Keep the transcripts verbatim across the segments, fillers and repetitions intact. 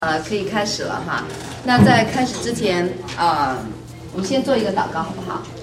呃，可以开始了哈。那在开始之前，啊、呃，我们先做一个祷告，好不好？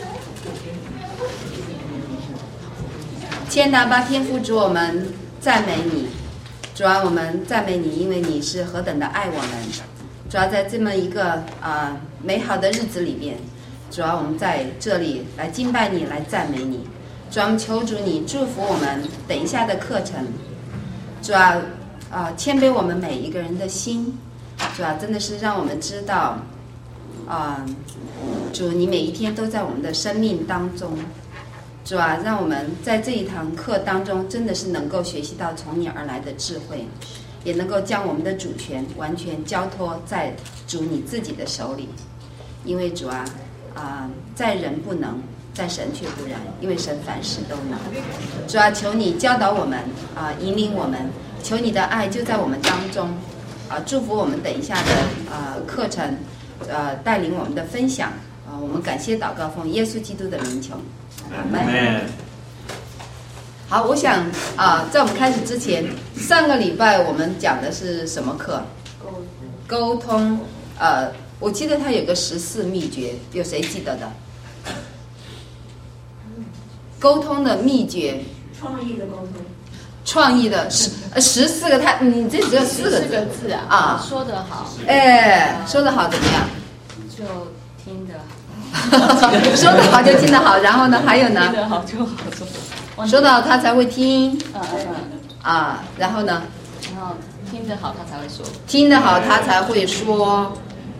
亲爱的阿爸天父主，我们赞美你，主啊，我们赞美你，因为你是何等的爱我们。主要在这么一个啊、呃、美好的日子里面，主要我们在这里来敬拜你，来赞美你。主要我们求主你祝福我们等一下的课程。主要啊、呃，谦卑我们每一个人的心，主要真的是让我们知道，啊、呃，主你每一天都在我们的生命当中，主啊，让我们在这一堂课当中真的是能够学习到从你而来的智慧，也能够将我们的主权完全交托在主你自己的手里，因为主啊，啊、呃，在人不能，在神却不然，因为神凡事都能。主啊，求你教导我们啊、呃，引领我们，求你的爱就在我们当中啊、呃，祝福我们等一下的啊、呃、课程，呃，带领我们的分享啊、呃，我们感谢祷告奉耶稣基督的名求，阿门。好，我想啊、呃，在我们开始之前，上个礼拜我们讲的是什么课？沟通。呃，我记得它有个十四秘诀，有谁记得的？沟通的秘诀， 创意的沟通， 创意的十十四个，他你这只有四个字， 四个字啊， 啊， 说得好， 哎，说得好怎么样？ 就听得好， 说得好就听得好，然后呢，还有呢？ 听得好就好说， 说得好他才会听， 嗯嗯嗯， 啊，然后呢？ 然后听得好他才会说， 听得好他才会说，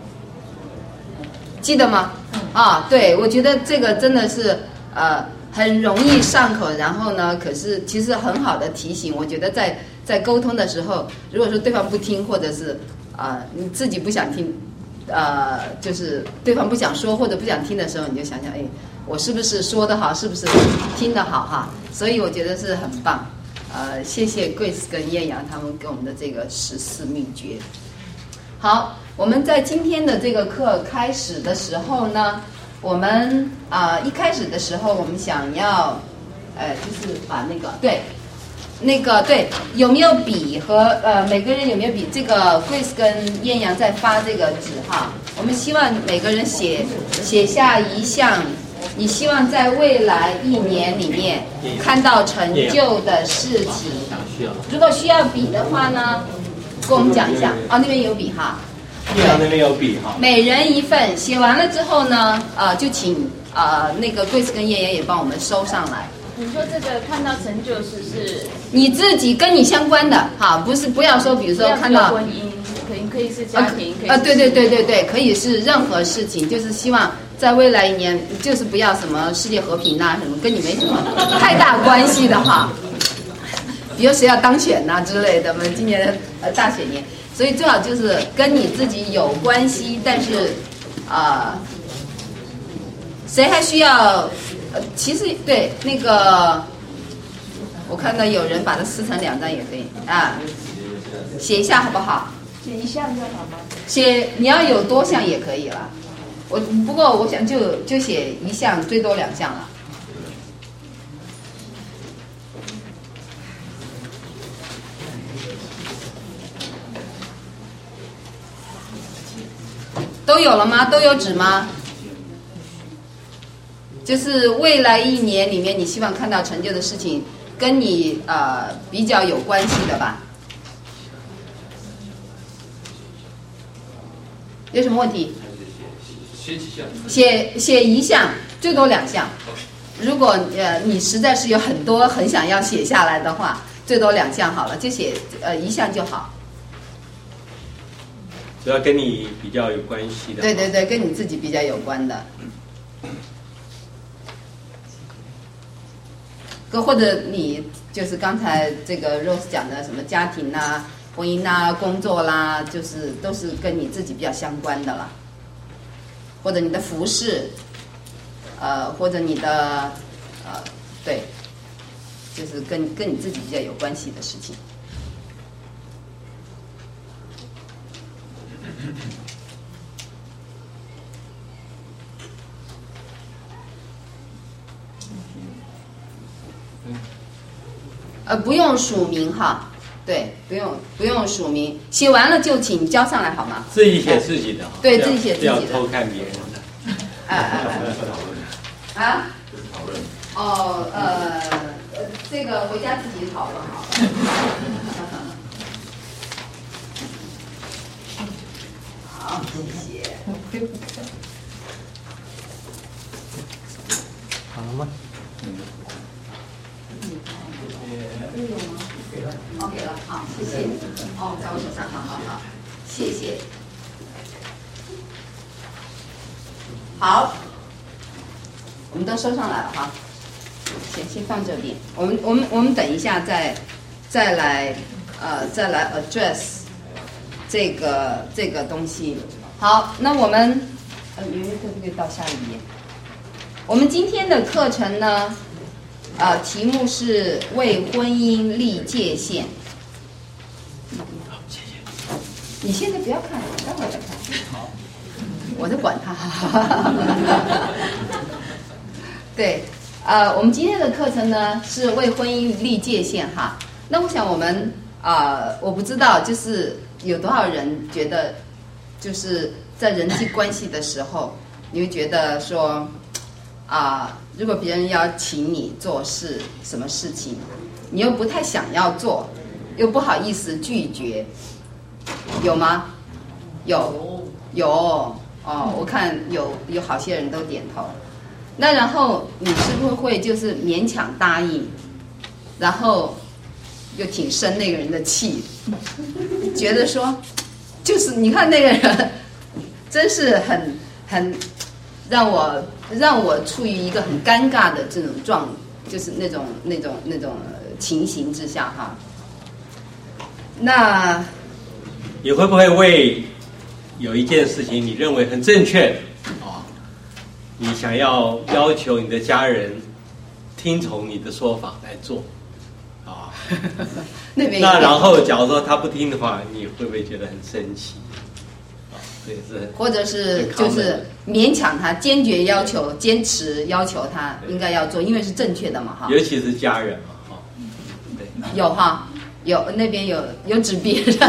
记得吗？啊，对，我觉得这个真的是呃。很容易上口，然后呢，可是其实很好的提醒。我觉得在在沟通的时候，如果说对方不听，或者是啊、呃、你自己不想听，呃，就是对方不想说或者不想听的时候，你就想想，哎，我是不是说得好，是不是听得好哈？所以我觉得是很棒。呃，谢谢 Grace 跟艳阳他们给我们的这个十四秘诀。好，我们在今天的这个课开始的时候呢。我们啊、呃，一开始的时候，我们想要，呃，就是把那个对，那个对，有没有笔和呃，每个人有没有笔？这个 Grace 跟艳阳在发这个纸哈，我们希望每个人写写下一项，你希望在未来一年里面看到成就的事情。如果需要笔的话呢，跟我们讲一下。哦，那边有笔哈。 对，那边有笔哈。 每人一份，写完了之后呢，呃，就请呃那个 Grace 跟燕燕也帮我们收上来。 你说这个看到成就是是你自己跟你相关的哈，不是不要说，比如说看到婚姻，可以可以是家庭，可以啊，对对对对对，可以是任何事情，就是希望在未来一年，就是不要什么世界和平呐、啊，什么跟你没什么太大关系的哈。比如谁要当选呐、啊、之类的，我们今年呃大选年。所以最好就是跟你自己有关系，但是，啊、呃，谁还需要？呃，其实对那个，我看到有人把它撕成两张也可以啊，写一下好不好？ 写一项就好吗？ 写你要有多项也可以了，我不过我想就就写一项，最多两项了。都有了吗？都有纸吗？就是未来一年里面，你希望看到成就的事情，跟你呃比较有关系的吧？有什么问题？ 写几项？ 写写一项，最多两项。如果呃你实在是有很多很想要写下来的话，最多两项好了，就写呃一项就好。 主要跟你比较有关系的。 对对对，跟你自己比较有关的。或者你就是刚才这个 Rose 讲的什么家庭啊、婚姻啊、工作啦，就是都是跟你自己比较相关的了。或者你的服饰，呃，或者你的呃，对，就是跟跟你自己比较有关系的事情。呃，不用署名哈， 对，不用不用署名，写完了就请交上来好吗？ 自己写自己的， 对自己写自己的， 不要偷看别人的。 哎哎哎，啊？哦，呃，这个回家自己讨论好了。好，谢谢。 好了吗？嗯。 哦，给了，好，谢谢。哦，在我手上，好好好，谢谢。好，我们都收上来了哈，先先放这边。我们我们我们等一下再再来呃再来 address 这个这个东西。好，那我们呃圆圆可不可以到下一页？我们今天的课程呢？啊、呃，题目是为婚姻立界限。 好，谢谢。 你现在不要看，待会儿再看。 好， 我在管他。对，呃，我们今天的课程呢是为婚姻立界限哈。那我想我们啊、呃，我不知道就是有多少人觉得，就是在人际关系的时候，你会觉得说啊。呃如果别人要请你做事什么事情，你又不太想要做，又不好意思拒绝，有吗？有，有哦，我看有有好些人都点头。那然后你是不是会就是勉强答应，然后又挺生那个人的气，觉得说，就是你看那个人，真是很很让我。让我处于一个很尴尬的这种状，就是那种那种那种情形之下哈。那你会不会为有一件事情你认为很正确啊、哦，你想要要求你的家人听从你的说法来做啊？哦、 那边那然后假如说他不听的话，你会不会觉得很生气？对，是或者是就是勉强他，坚决要求、坚持要求他应该要做，因为是正确的嘛，哈。 尤其是家人嘛，哈。对， 有哈，有那边有有指别人。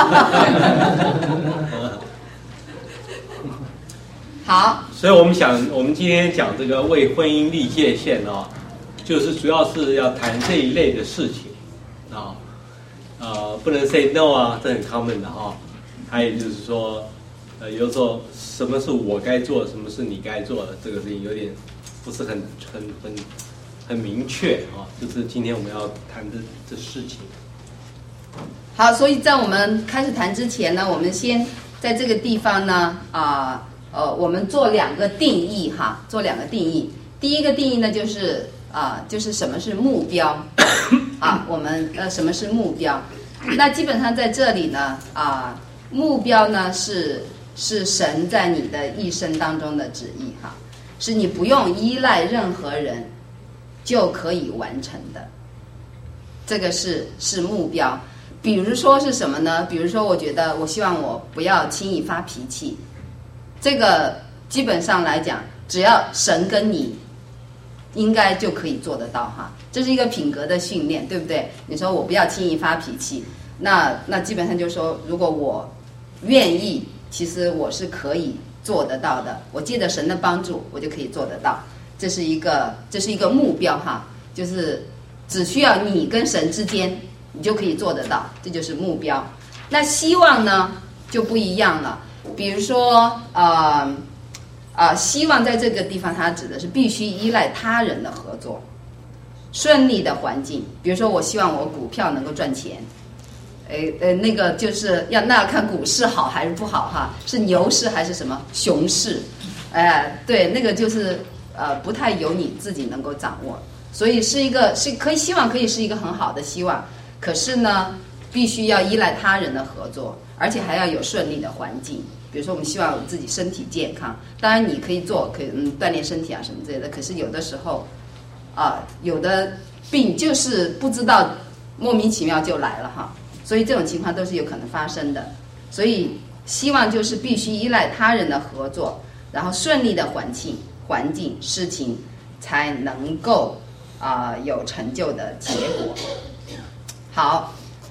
好， 所以我们想，我们今天讲这个为婚姻立界限啊、哦，就是主要是要谈这一类的事情啊、哦，呃，不能 say no 啊，这很 common 的哈、哦。还有就是说。呃，有时候什么是我该做的，什么是你该做的，这个事情有点不是很很很很明确啊。就是今天我们要谈的这事情。 好，所以在我们开始谈之前呢，我们先在这个地方呢，啊呃, 呃，我们做两个定义哈，做两个定义。第一个定义呢，就是啊、呃，就是什么是目标啊？我们呃，什么是目标？那基本上在这里呢，啊、呃，目标呢是。是神在你的一生当中的旨意哈，是你不用依赖任何人就可以完成的，这个是是目标。比如说是什么呢？比如说我觉得我希望我不要轻易发脾气，这个基本上来讲，只要神跟你应该就可以做得到哈，这是一个品格的训练，对不对？你说我不要轻易发脾气，那那基本上就是说，如果我愿意。其实我是可以做得到的，我借着神的帮助，我就可以做得到。这是一个，这是一个目标哈，就是只需要你跟神之间，你就可以做得到，这就是目标。那希望呢就不一样了，比如说呃呃，希望在这个地方，它指的是必须依赖他人的合作，顺利的环境。比如说，我希望我股票能够赚钱。呃呃，那个就是要那要看股市好还是不好哈，是牛市还是什么熊市？哎、呃，对，那个就是呃不太由你自己能够掌握，所以是一个是可以希望可以是一个很好的希望，可是呢，必须要依赖他人的合作，而且还要有顺利的环境。比如说，我们希望自己身体健康，当然你可以做，可以嗯锻炼身体啊什么之类的。可是有的时候，啊、呃，有的病就是不知道莫名其妙就来了哈。所以这种情况都是有可能发生的，所以希望就是必须依赖他人的合作，然后顺利的环境环境事情才能够啊、呃、有成就的结果。好，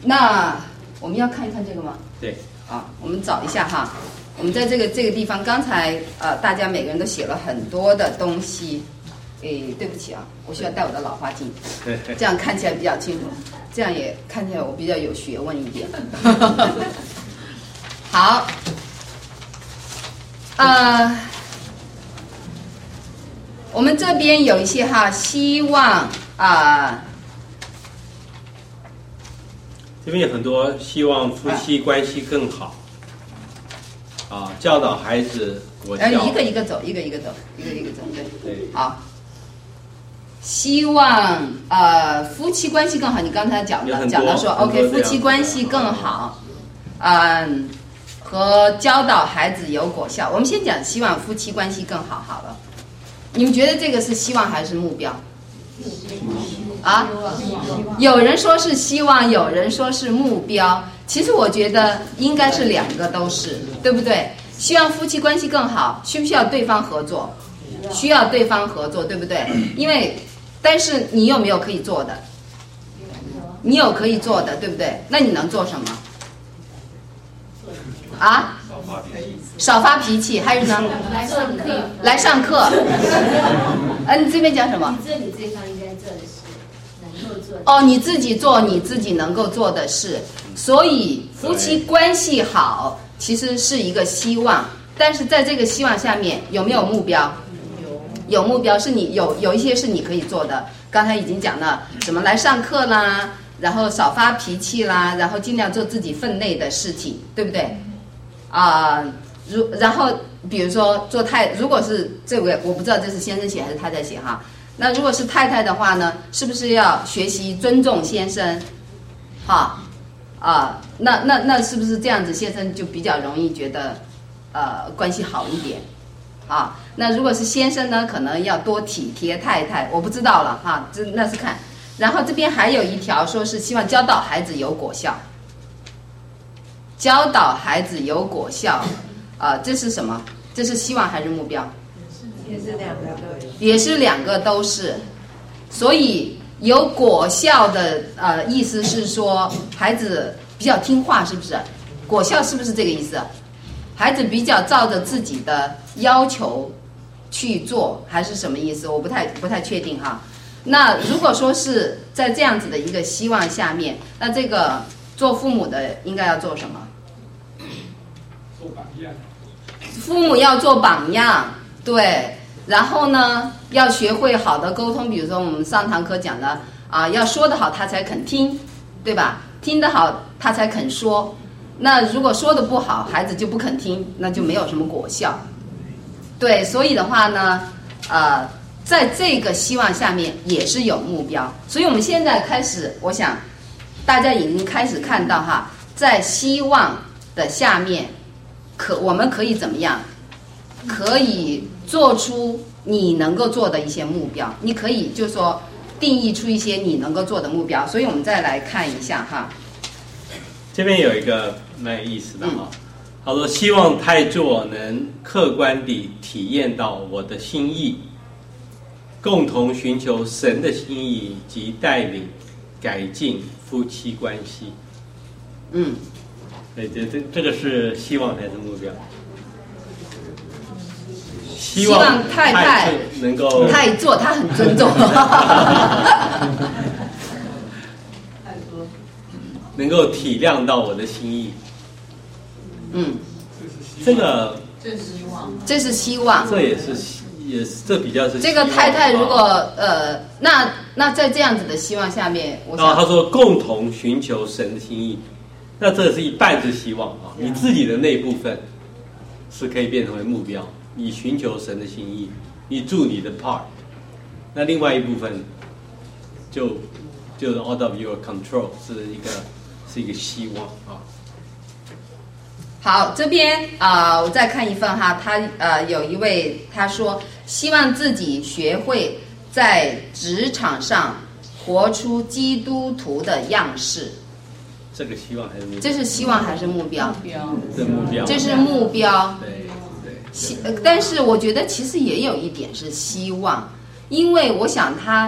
那我们要看一看这个吗？ 对。 啊，我们找一下哈。我们在这个这个地方，刚才呃，大家每个人都写了很多的东西。诶，对不起啊，我需要戴我的老花镜，这样看起来比较清楚，这样也看起来我比较有学问一点。好，呃，我们这边有一些哈，希望啊。呃这边有很多希望夫妻关系更好，啊，教导孩子国教。 呃，一个一个走，一个一个走，一个一个走，对。 对。 好。希望呃夫妻关系更好，你刚才讲的讲到说 ，OK， 夫妻关系更好，嗯，和教导孩子有果效。我们先讲希望夫妻关系更好好了。你们觉得这个是希望还是目标？啊，有人说是希望，有人说是目标。其实我觉得应该是两个都是，对不对？希望夫妻关系更好，需不需要对方合作？需要对方合作，对不对？因为，但是你有没有可以做的？你有可以做的，对不对？那你能做什么？啊？少发脾气，还有呢？ 来上课， 来上课。呃，你这边讲什么？ 你这你这方应该做的事，能够做。 哦，你自己做你自己能够做的事，所以夫妻关系好其实是一个希望，但是在这个希望下面有没有目标？有，有目标是你有有一些是你可以做的。刚才已经讲了，怎么来上课啦，然后少发脾气啦，然后尽量做自己分内的事情，对不对？啊、呃，如然后比如说做太，如果是这位我不知道这是先生写还是太太写哈。那如果是太太的话呢，是不是要学习尊重先生？哈啊，那那那是不是这样子，先生就比较容易觉得呃关系好一点？啊，那如果是先生呢，可能要多体贴太太，我不知道了哈，这那是看。然后这边还有一条说是希望教导孩子有果效。教导孩子有果效，啊、呃，这是什么？这是希望还是目标？ 也是两个都有， 也是两个都是。所以有果效的呃意思是说孩子比较听话，是不是？果效是不是这个意思？孩子比较照着自己的要求去做，还是什么意思？我不太不太确定哈。那如果说是在这样子的一个希望下面，那这个做父母的应该要做什么？ 做榜样。 父母要做榜样，对。然后呢，要学会好的沟通，比如说我们上堂课讲的啊，要说得好他才肯听，对吧？听得好他才肯说。那如果说的不好，孩子就不肯听，那就没有什么果效。对，所以的话呢，呃，在这个希望下面也是有目标。所以我们现在开始，我想大家已经开始看到哈，在希望的下面，可我们可以怎么样？可以做出你能够做的一些目标，你可以就是说定义出一些你能够做的目标。所以我们再来看一下哈， 这边有一个蛮有意思的哈，他说希望太座能客观地体验到我的心意，共同寻求神的心意及带领改进夫妻关系。 嗯， 对，这这这个是希望还是目标？希望太太能够太座，他很尊重， 能够体谅到我的心意。 嗯， 这个这是希望， 这是希望， 这也是也是这比较是这个太太如果呃，那那在这样子的希望下面，我想然后他说共同寻求神的心意，那这是一半是希望啊，你自己的那部分是可以变成为目标。你寻求神的心意，你做你的 part， 那另外一部分就就是 out of your control， 是一个是一个希望啊。 好，这边啊、呃，我再看一份哈，他呃有一位他说希望自己学会在职场上活出基督徒的样式。 这个希望还是目标？ 这是希望还是目标？ 目标， 这目标， 这是目标。 对。 希，但是我觉得其实也有一点是希望，因为我想他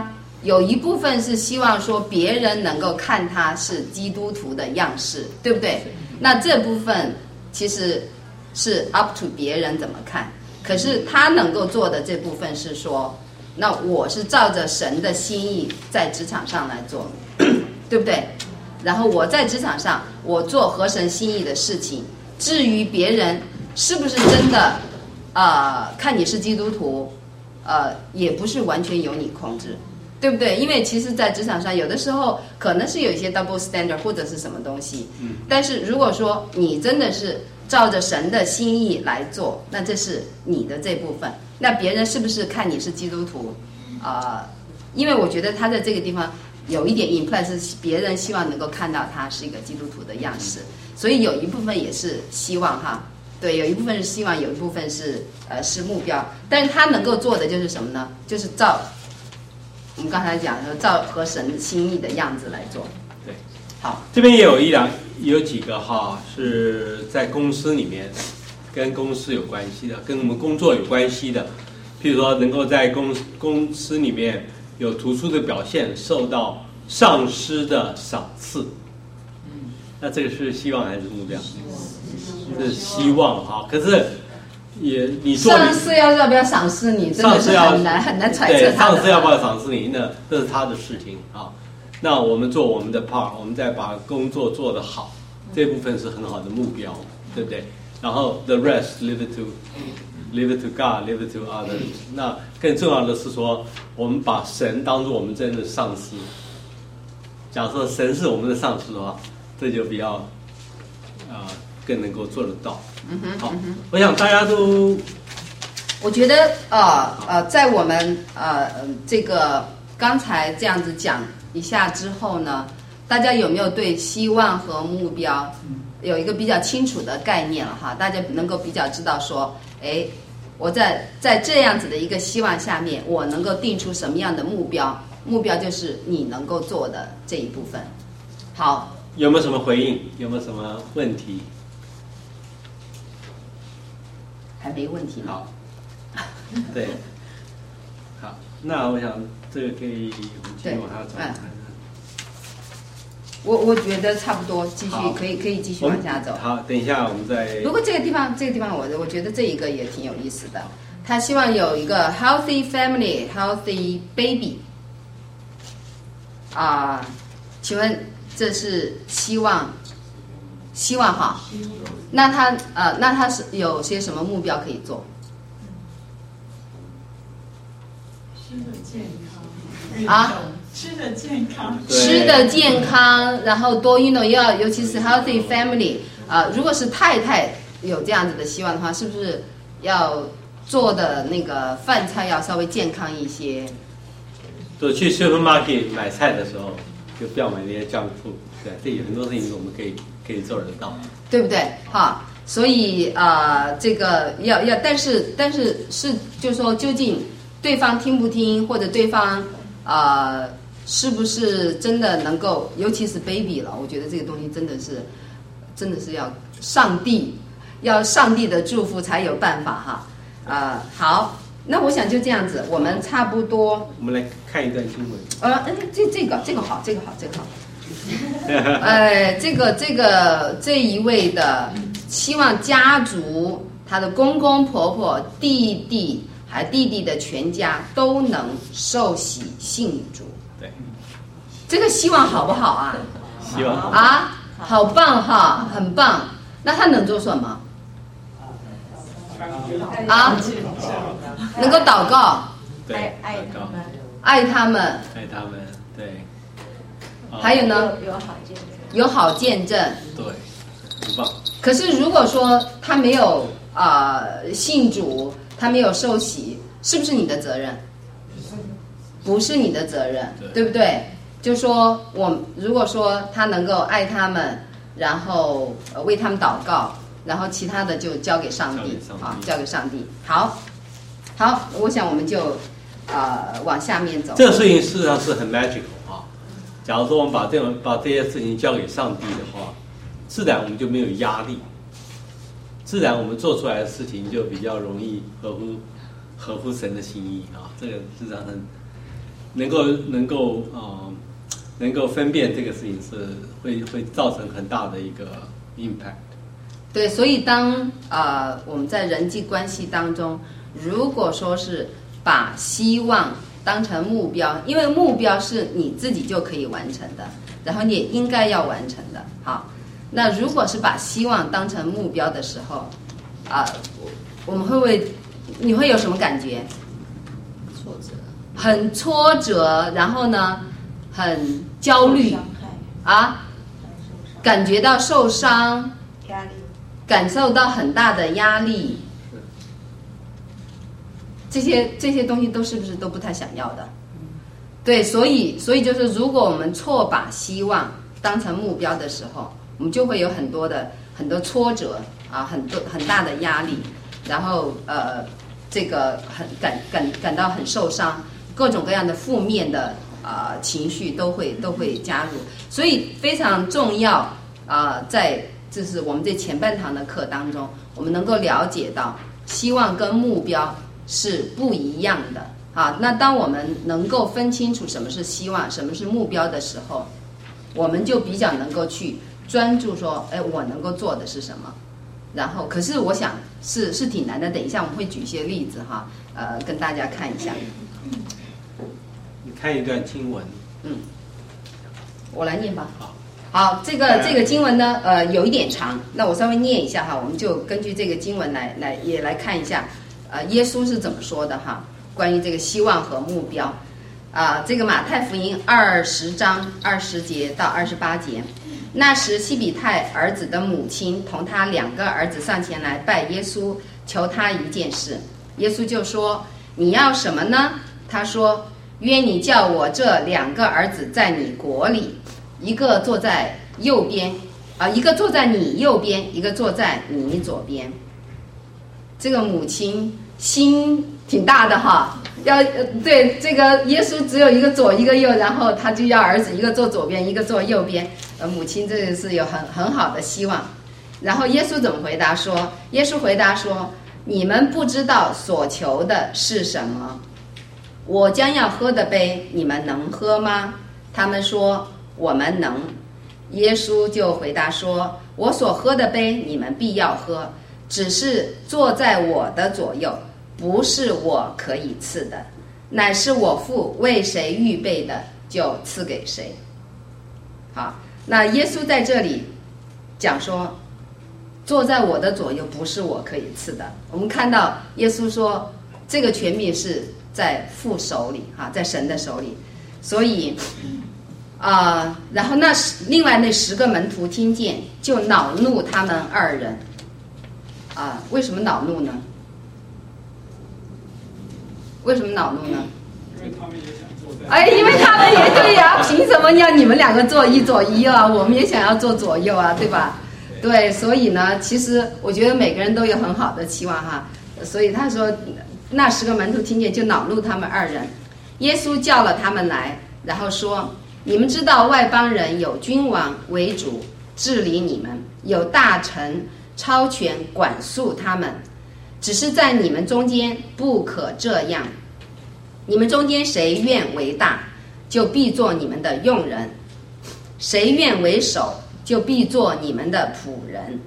有一部分是希望说别人能够看他是基督徒的样式，对不对？那这部分其实是 up to 别人怎么看，可是他能够做的这部分是说，那我是照着神的心意在职场上来做，对不对？然后我在职场上我做合神心意的事情，至于别人是不是真的呃看你是基督徒，呃也不是完全由你控制，对不对？因为其实在职场上有的时候可能是有一些 double standard 或者是什么东西，但是如果说你真的是照着神的心意来做，那这是你的这部分。那别人是不是看你是基督徒？呃，因为我觉得他在这个地方有一点 imply 是别人希望能够看到他是一个基督徒的样式，所以有一部分也是希望哈，对，有一部分是希望，有一部分是呃是目标，但是他能够做的就是什么呢？就是照我们刚才讲的照合神心意的样子来做。 对， 好， 这边也有一两有几个哈是在公司里面跟公司有关系的，跟我们工作有关系的，譬如说能够在公公司里面有突出的表现，受到上司的赏赐。那这个是希望还是目标？是希望哈。可是也你做上司要要不要赏识你，真的是很难很难揣测对， 他的。 上司要不要赏识你，那这是他的事情啊。那我们做我们的 part， 我们再把工作做得好，这部分是很好的目标，对不对？然后 the rest leave it to leave it to God, leave it to others。那更重要的是说，我们把神当作我们真的上司。假设神是我们的上司的话，这就比较啊、呃、更能够做得到。 嗯哼， 好， 嗯哼我想大家都， 我觉得呃呃，在我们呃这个刚才这样子讲一下之后呢，大家有没有对希望和目标有一个比较清楚的概念了哈？大家能够比较知道说，哎，我在在这样子的一个希望下面，我能够定出什么样的目标？目标就是你能够做的这一部分。好， 有没有什么回应？有没有什么问题？ 还没问题呢。 好，对，好，那我想这个可以我们继续往下走。 对嗯我我觉得差不多，继续好可以可以继续往下走。 好，等一下我们再。 不过这个地方这个地方我我觉得这一个也挺有意思的，他希望有一个 healthy family, healthy baby。啊、呃，请问这是希望希望哈？那他呃那他是有些什么目标可以做？ 吃的健康啊？ 吃的健康， 吃的健康，然后多运动，要尤其是 healthy family 啊、呃，如果是太太有这样子的希望的话，是不是要做的那个饭菜要稍微健康一些？ 就去 supermarket 买菜的时候，就不要买那些 junk food。对，这有很多事情我们可以可以做得到，对不对？哈，所以啊、呃，这个要要，但是但是是，就是说，究竟对方听不听，或者对方啊、呃，是不是真的能够，尤其是 baby 了，我觉得这个东西真的是真的是要上帝要上帝的祝福才有办法哈。啊、呃，好。那我想就这样子，我们差不多。 我们来看一段新闻。 呃，嗯，这这个这个好，这个好，这个好。呃，这个这个这一位的希望家族，他的公公婆婆、弟弟还弟弟的全家都能受洗信主。 对， 这个希望好不好啊？ 希望好啊，好棒哈，很棒。那他能做什么？啊，能够祷告， 对， 爱他们， 爱他们， 爱他们，对。 还有呢？ 有好见证， 有好见证， 对，很棒。 可是如果说他没有啊、呃、信主，他没有受洗，是不是你的责任？不是你的责任， 对, 对不对？就说我如果说他能够爱他们，然后、呃、为他们祷告。然后其他的就交给上帝啊，交给上帝。好，好，我想我们就呃往下面走。 这个事情事实上是很 magical 啊。假如说我们把这种把这些事情交给上帝的话，自然我们就没有压力，自然我们做出来的事情就比较容易合乎合乎神的心意啊。这个事实上很能够能够呃能够分辨这个事情是会会造成很大的一个 impact。 对，所以当呃我们在人际关系当中，如果说是把希望当成目标，因为目标是你自己就可以完成的，然后你也应该要完成的。好，那如果是把希望当成目标的时候，啊、呃，我们会不会你会有什么感觉？ 挫折， 很挫折，然后呢，很焦虑啊，感觉到受伤， 压力， 感受到很大的压力。这些这些东西都是不是都不太想要的？对，所以所以就是，如果我们错把希望当成目标的时候，我们就会有很多的很多挫折啊，很多很大的压力，然后呃，这个很感感感到很受伤，各种各样的负面的啊、呃、情绪都会都会加入，所以非常重要啊、呃，在就是我们这前半堂的课当中，我们能够了解到希望跟目标是不一样的啊。那当我们能够分清楚什么是希望，什么是目标的时候，我们就比较能够去专注说，哎，我能够做的是什么。然后，可是我想是是挺难的。等一下我们会举一些例子哈，呃，跟大家看一下。 你看一段经文。 嗯，我来念吧。 好。 好，这个这个经文呢，呃，有一点长，那我稍微念一下哈，我们就根据这个经文来来也来看一下。呃，耶稣是怎么说的哈？关于这个希望和目标，啊、呃，这个马太福音二十章二十节到二十八节，那时西比泰儿子的母亲同他两个儿子上前来拜耶稣，求他一件事。耶稣就说：“你要什么呢？”他说：“愿你叫我这两个儿子在你国里，一个坐在右边，啊、呃，一个坐在你右边，一个坐在你左边。”这个母亲心挺大的哈，要对这个耶稣只有一个左一个右，然后他就要儿子一个坐左边，一个坐右边。呃，母亲这个是有很很好的希望。然后耶稣怎么回答说？耶稣回答说：“你们不知道所求的是什么。我将要喝的杯，你们能喝吗？”他们说：“我们能。”耶稣就回答说：“我所喝的杯，你们必要喝。只是坐在我的左右，不是我可以赐的，乃是我父为谁预备的，就赐给谁。”好，那耶稣在这里讲说，坐在我的左右不是我可以赐的。我们看到耶稣说，这个权柄是在父手里，哈，在神的手里。所以啊、呃，然后那另外那十个门徒听见，就恼怒他们二人。啊，为什么恼怒呢？为什么恼怒呢？ 因为他们也想坐在。 哎，因为他们也对呀、啊，凭什么要你们两个坐一左一右啊？我们也想要坐左右啊，对吧？对，所以呢，其实我觉得每个人都有很好的期望哈。所以他说，那十个门徒听见就恼怒他们二人。耶稣叫了他们来，然后说：“你们知道外邦人有君王为主治理你们，有大臣超权管束他们，只是在你们中间不可这样。你们中间谁愿为大，就必做你们的用人；谁愿为首，就必做你们的仆人。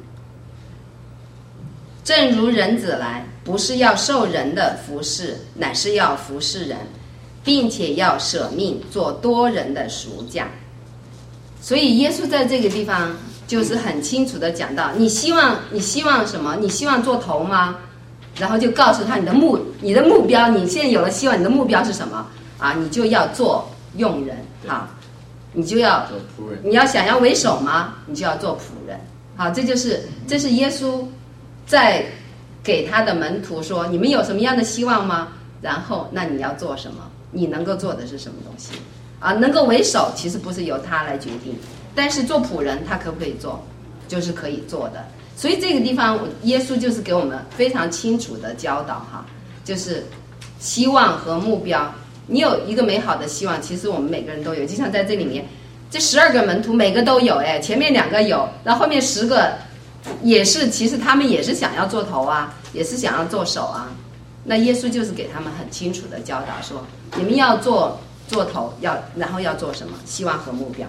正如人子来，不是要受人的服侍，乃是要服侍人，并且要舍命做多人的赎价。”所以耶稣在这个地方就是很清楚的讲到，你希望你希望什么？你希望做头吗？然后就告诉他你的目你的目标，你现在有了希望，你的目标是什么啊？你就要做用人啊，你就要做仆人。 你要想要为首吗？你就要做仆人。好，这就是这是耶稣在给他的门徒说，你们有什么样的希望吗？然后那你要做什么？你能够做的是什么东西？啊，能够为首其实不是由他来决定，但是做仆人他可不可以做？就是可以做的。所以这个地方耶稣就是给我们非常清楚的教导哈，就是希望和目标。你有一个美好的希望，其实我们每个人都有，就像在这里面，这十二个门徒每个都有，哎，前面两个有，然后后面十个也是，其实他们也是想要做头啊，也是想要做手啊。那耶稣就是给他们很清楚的教导说，你们要做做头要，然后要做什么？希望和目标。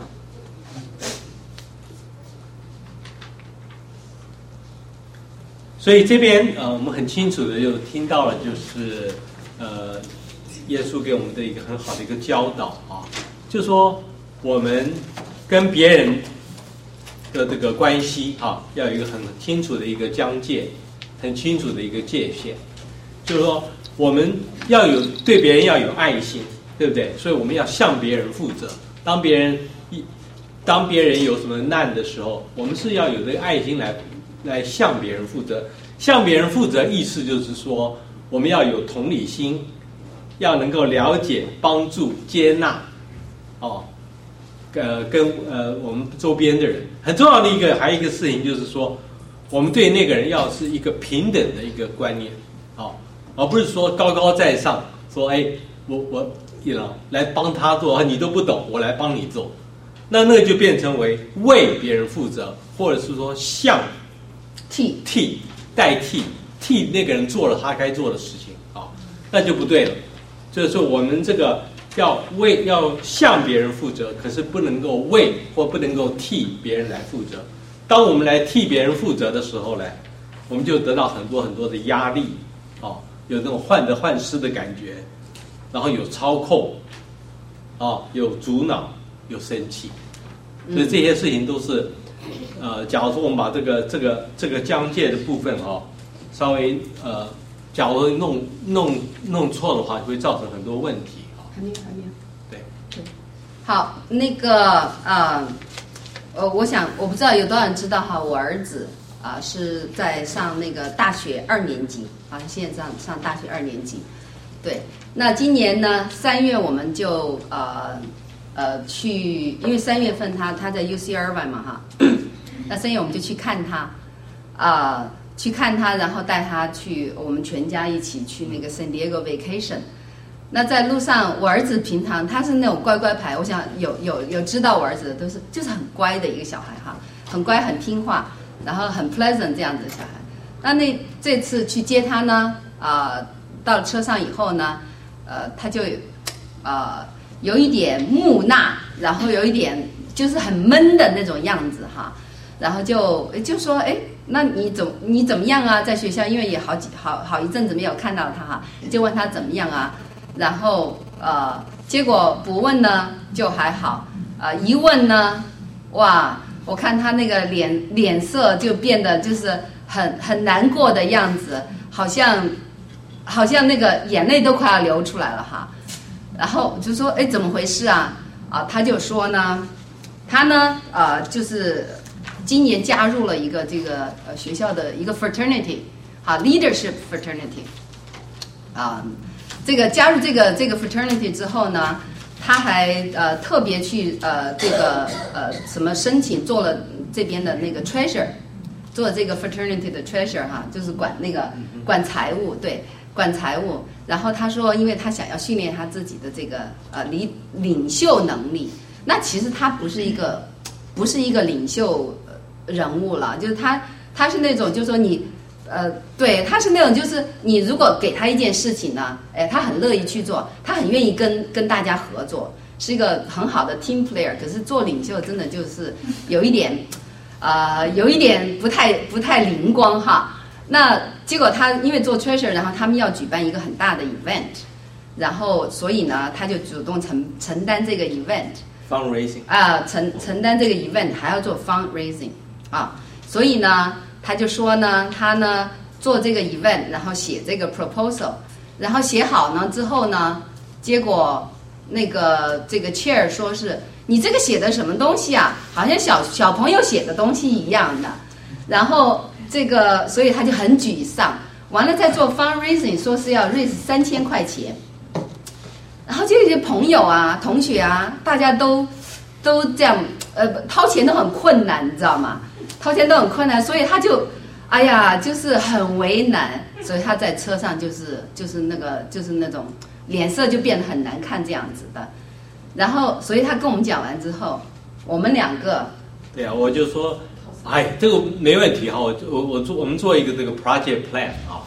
所以这边呃，我们很清楚的就听到了，就是呃，耶稣给我们的一个很好的一个教导啊，就说我们跟别人的这个关系啊，要有一个很清楚的一个疆界，很清楚的一个界限，就是说我们要有对别人要有爱心，对不对？所以我们要向别人负责。当别人一当别人有什么难的时候，我们是要有这个爱心来。来向别人负责，向别人负责，意思就是说，我们要有同理心，要能够了解、帮助、接纳，哦，呃，跟呃我们周边的人，很重要的一个，还有一个事情就是说，我们对那个人要是一个平等的一个观念，哦，而不是说高高在上，说哎，我我you know来帮他做，你都不懂，我来帮你做，那那个就变成为为别人负责，或者是说向。 替替代替替那个人做了他该做的事情啊，那就不对了。就是说我们这个要为要向别人负责，可是不能够为或不能够替别人来负责。当我们来替别人负责的时候呢，我们就得到很多很多的压力啊，有那种患得患失的感觉，然后有操控啊，有阻挠，有生气，所以这些事情都是。呃，假如说我们把这个这个这个疆界的部分哦，稍微呃，假如弄弄弄错的话，会造成很多问题啊。 还没有，还没有。 对。 对。好，那个呃，呃，我想我不知道有多少人知道哈，我儿子啊、呃、是在上那个大学二年级啊，现在上上大学二年级。对，那今年呢三月我们就呃。呃，去，因为三月份他他在 U C Irvine 嘛哈，那三月我们就去看他，啊、呃，去看他，然后带他去，我们全家一起去那个 San Diego vacation。那在路上，我儿子平常他是那种乖乖牌，我想有有有知道我儿子的都是就是很乖的一个小孩哈，很乖很听话，然后很 pleasant 这样子的小孩。那那这次去接他呢，啊、呃，到车上以后呢，呃，他就啊。呃有一点木讷，然后有一点就是很闷的那种样子哈，然后就就说哎，那你怎你怎么样啊？在学校，因为也好几好好一阵子没有看到他哈，就问他怎么样啊？然后呃，结果不问呢就还好，呃，一问呢，哇，我看他那个脸脸色就变得就是很很难过的样子，好像好像那个眼泪都快要流出来了哈。然后就说，哎，怎么回事啊？啊，他就说呢，他呢，呃，就是今年加入了一个这个呃学校的一个 fraternity， 啊 ，leadership fraternity， 啊，这个加入这个这个 fraternity 之后呢，他还呃特别去呃这个呃什么申请做了这边的那个 treasure， 做这个 fraternity 的 treasure 哈，就是管那个管财务，对。管财务，然后他说，因为他想要训练他自己的这个呃领领袖能力，那其实他不是一个不是一个领袖人物了，就是他他是那种就是说你呃对他是那种就是你如果给他一件事情呢，哎，他很乐意去做，他很愿意跟跟大家合作，是一个很好的 team player。可是做领袖真的就是有一点呃有一点不太不太灵光哈。那结果他因为做 treasure， 然后他们要举办一个很大的 event， 然后所以呢，他就主动承承担这个 event，fundraising 啊，承承担这个 event， 还要做 fundraising 啊，所以呢，他就说呢，他呢做这个 event， 然后写这个 proposal， 然后写好呢之后呢，结果那个这个 chair 说是你这个写的什么东西啊，好像小小朋友写的东西一样的，然后。这个，所以他就很沮丧。完了，再做 fundraising， 说是要 raise 三千块钱，然后这些朋友啊、同学啊，大家都都这样，呃，掏钱都很困难，你知道吗？掏钱都很困难，所以他就，哎呀，就是很为难，所以他在车上就是就是那个就是那种脸色就变得很难看这样子的。然后，所以他跟我们讲完之后，我们两个， 对啊，我就说。哎，这个没问题哈，我我我做我们做一个这个 project plan 啊，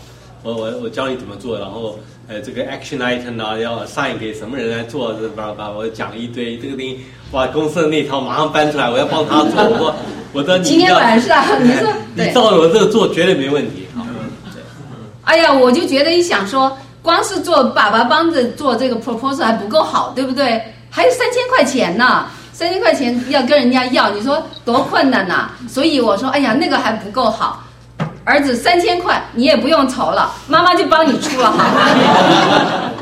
我我我教你怎么做，然后呃这个 action item 啊要 assign 给什么人来做，这吧吧，我讲了一堆这个东西，哇，公司的那套马上搬出来，我要帮他做，我说我的今天晚上你说你照着我这个做绝对没问题。好， 哎呀，我就觉得一想说，光是做爸爸帮着做这个 proposal 还不够好，对不对？还有三千块钱呢，三千块钱要跟人家要，你说多困难呐、啊！所以我说，哎呀，那个还不够好。儿子三千块你也不用愁了，妈妈就帮你出了好。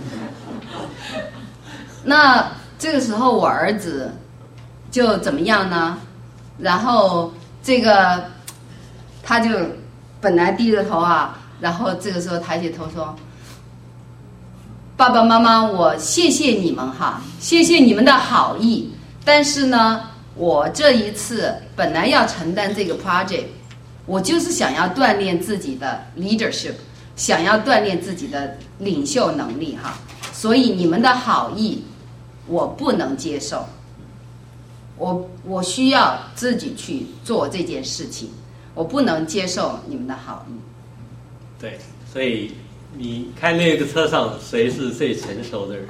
那这个时候我儿子就怎么样呢？然后这个他就本来低着头啊，然后这个时候抬起头说：“爸爸妈妈，我谢谢你们哈，谢谢你们的好意。但是呢，我这一次本来要承担这个 project， 我就是想要锻炼自己的 leadership， 想要锻炼自己的领袖能力哈。所以你们的好意我不能接受，我我需要自己去做这件事情，我不能接受你们的好意。” 对，所以你看那个车上谁是最成熟的人？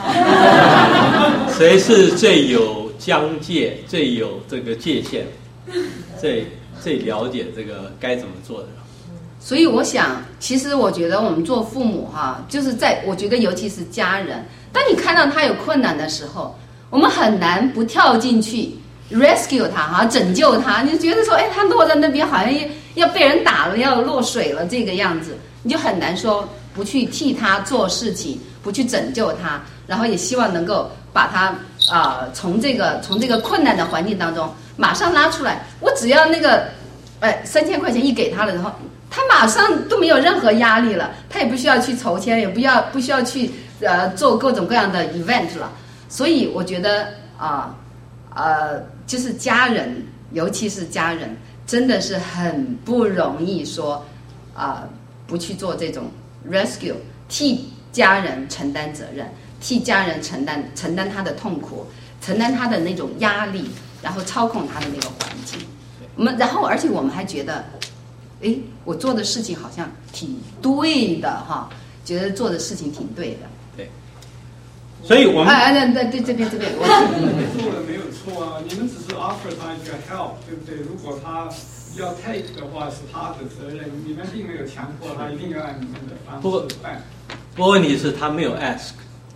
谁是最有疆界、最有这个界限、最最了解这个该怎么做的？ 所以我想，其实我觉得我们做父母哈，就是在我觉得尤其是家人，当你看到他有困难的时候，我们很难不跳进去 rescue 他哈，拯救他。你觉得说，哎，他落在那边好像要被人打了，要落水了这个样子，你就很难说不去替他做事情，不去拯救他，然后也希望能够把他啊、呃、从这个从这个困难的环境当中马上拉出来。我只要那个哎三千块钱一给他了，然后他马上都没有任何压力了，他也不需要去筹钱，也不要不需要去呃做各种各样的 event 了。所以我觉得啊 呃, 呃就是家人，尤其是家人，真的是很不容易说啊、呃、不去做这种 rescue， 替家人承担责任，替家人承担承担他的痛苦，承担他的那种压力，然后操控他的那个环境。我们然后而且我们还觉得，哎，我做的事情好像挺对的哈，觉得做的事情挺对的。 对，所以我们哎哎对对这边这边，我做的没有错啊，你们只是 offer 他一个 help， 对不对？如果他要 take 的话是他的责任，你们并没有强迫他一定要按你们的方式办。 不过问题是他没有 ask，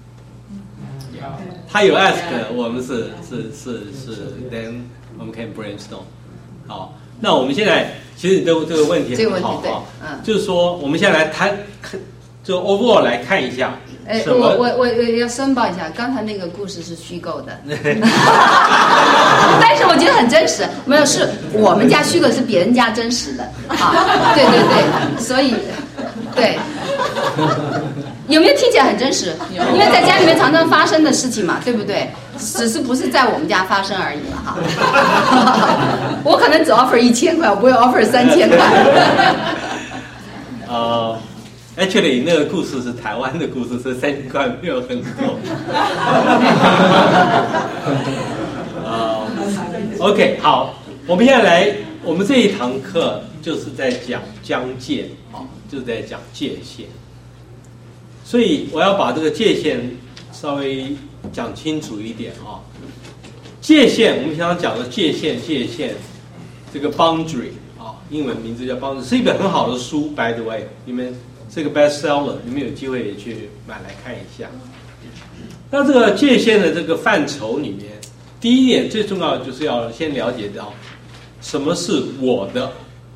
他有 ask， 我们是是是是 ，then 我们可以 brainstorm。好，那我们现在其实这个这个问题很好啊，嗯，就是说我们现在来谈，就 overall 来看一下。 哎，我我我要申报一下，刚才那个故事是虚构的，但是我觉得很真实。没有，是我们家虚构，是别人家真实的啊。对对对，所以对，有没有听起来很真实？因为在家里面常常发生的事情嘛，对不对？只是不是在我们家发生而已了哈。我可能只 offer 一千块，我不会 offer 三千块。 呃。Actually， 那个故事是台湾的故事，是三千块没有很多。呃 ，OK， 好，我们现在来，我们这一堂课就是在讲疆界，啊、哦，就是在讲界限。所以我要把这个界限稍微讲清楚一点啊、哦。界限，我们平常讲的界限，界限，这个 boundary 啊、哦，英文名字叫 boundary， 是一本很好的书 ，by the way， 你们。这个 bestseller， 你们有机会也去买来看一下。那这个界限的这个范畴里面，第一点最重要的就是要先了解到什么是我的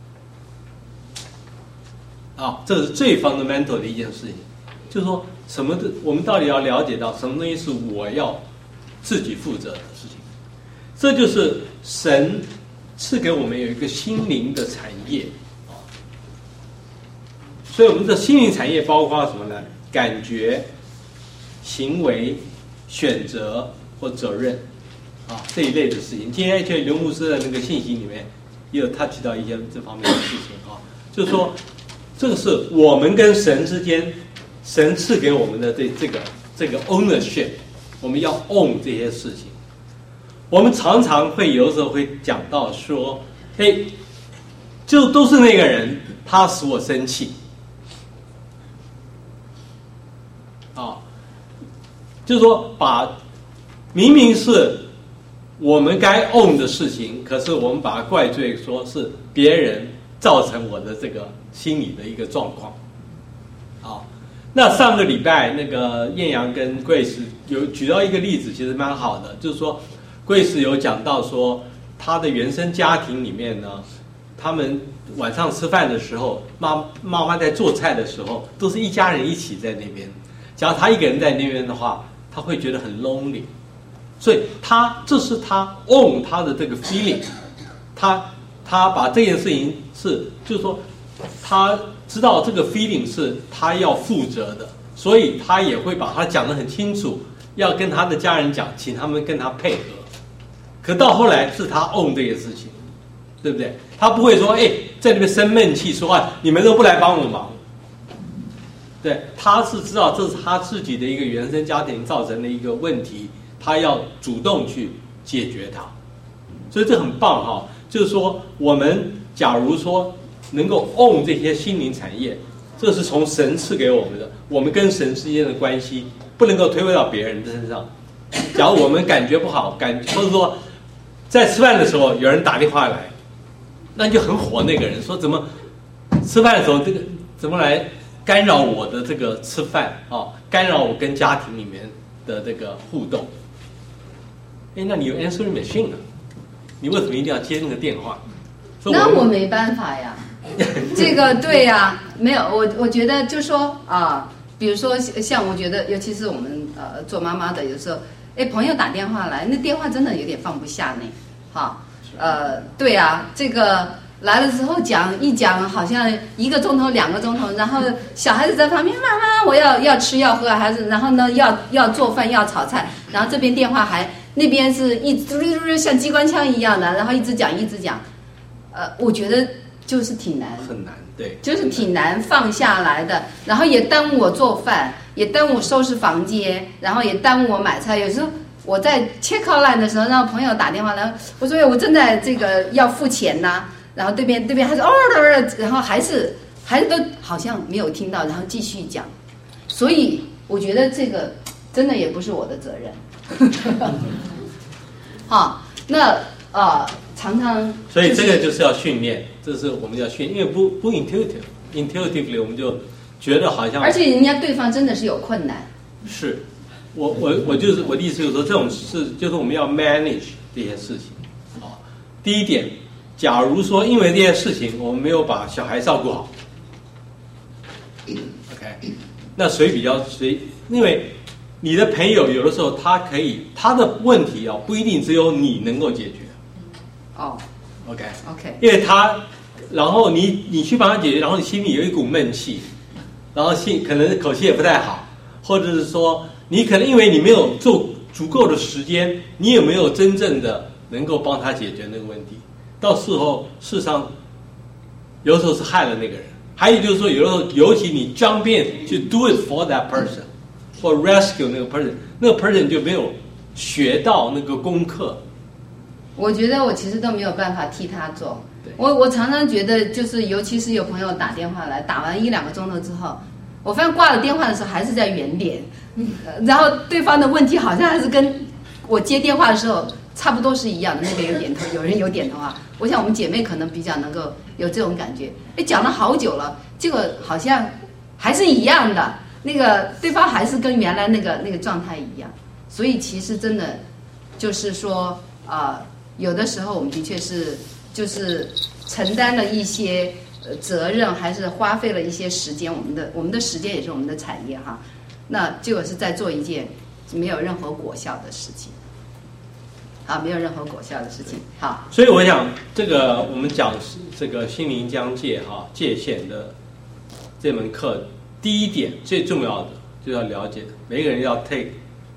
啊，这是最 fundamental 的一件事情，就是说什么的，我们到底要了解到什么东西是我要自己负责的事情。这就是神赐给我们有一个心灵的产业。所以我们的心灵产业包括什么呢？感觉、行为、选择或责任，啊这一类的事情。今天就刘牧师的那个信息里面也有 touch 到一些这方面的事情啊，就是说这个是我们跟神之间，神赐给我们的这这个这个 ownership， 我们要 own 这些事情。我们常常会有时候会讲到说，嘿，就都是那个人，他使我生气。 就是说把明明是我们该 own 的事情，可是我们把它怪罪说是别人造成我的这个心理的一个状况。好，那上个礼拜那个艳阳跟 Grace 有举到一个例子，其实蛮好的，就是说 Grace 有讲到说他的原生家庭里面呢，他们晚上吃饭的时候，妈妈妈在做菜的时候，都是一家人一起在那边。假如他一个人在那边的话，他会觉得很 lonely。所以他这是他 own 他的这个 feeling， 他他把这件事情是，就是说他知道这个 feeling 是他要负责的，所以他也会把它讲得很清楚，要跟他的家人讲，请他们跟他配合。可到后来是他 own 这件事情，对不对？他不会说，哎，在那边生闷气，说啊，你们都不来帮我忙。对，他是知道这是他自己的一个原生家庭造成的一个问题，他要主动去解决它。所以这很棒哈，就是说我们假如说能够 own 这些心灵产业，这是从神赐给我们的，我们跟神之间的关系不能够推诿到别人的身上。假如我们感觉不好，感或者说在吃饭的时候有人打电话来，那你就很火，那个人说怎么吃饭的时候这个怎么来干扰我的这个吃饭啊，干扰我跟家庭里面的这个互动。哎，那你有 answering machine 啊，你为什么一定要接那个电话？ 那我没办法呀，这个对呀，没有我我觉得就说啊，比如说像我觉得，尤其是我们呃做妈妈的，有时候哎朋友打电话来，那电话真的有点放不下呢，哈，呃对啊，这个来了之后讲一讲，好像一个钟头两个钟头，然后小孩子在旁边，妈妈我要要吃要喝，孩子，然后呢要要做饭要炒菜，然后这边电话还那边是一直像机关枪一样的，然后一直讲一直讲。呃，我觉得就是挺难， 很难，对， 就是挺难放下来的，然后也耽误我做饭，也耽误我收拾房间，然后也耽误我买菜。有时候我在 check out line 的时候，让朋友打电话来，我说我正在这个要付钱呐，然后对面对面还是哦，然后还是还是都好像没有听到，然后继续讲。所以我觉得这个真的也不是我的责任。好，那呃。常常、就是， 所以这个就是要训练，这是我们要训练，因为不不 intuitive，intuitively 我们就觉得好像， 而且人家对方真的是有困难。 是，我我我就是我的意思就是说，这种事就是我们要 manage 这些事情。啊，第一点，假如说因为这些事情我们没有把小孩照顾好 ，OK， 那谁比较谁？因为你的朋友有的时候他可以他的问题啊，不一定只有你能够解决。 哦 ，OK OK， 因为他，然后你你去帮他解决，然后你心里有一股闷气，然后心可能口气也不太好，或者是说你可能因为你没有做足够的时间，你也没有真正的能够帮他解决那个问题，到事后事实上有的时候是害了那个人。还有就是说，有的时候尤其你 jump in 去 do it for that person 或 rescue 那个 person， 那个 person 就没有学到那个功课。 我觉得我其实都没有办法替他做。我我常常觉得，就是尤其是有朋友打电话来，打完一两个钟头之后，我发现挂了电话的时候还是在原点，然后对方的问题好像还是跟我接电话的时候差不多是一样的。那边有点头，有人有点头啊。我想我们姐妹可能比较能够有这种感觉。哎，讲了好久了，结果好像还是一样的，那个对方还是跟原来那个那个状态一样。所以其实真的就是说啊。呃有的时候我们的确是就是承担了一些呃责任，还是花费了一些时间，我们的我们的时间也是我们的产业哈，那结果是在做一件没有任何果效的事情，好，没有任何果效的事情，好。 所以我想这个我们讲这个心灵疆界哈界限的这门课，第一点最重要的就要了解，每个人要 take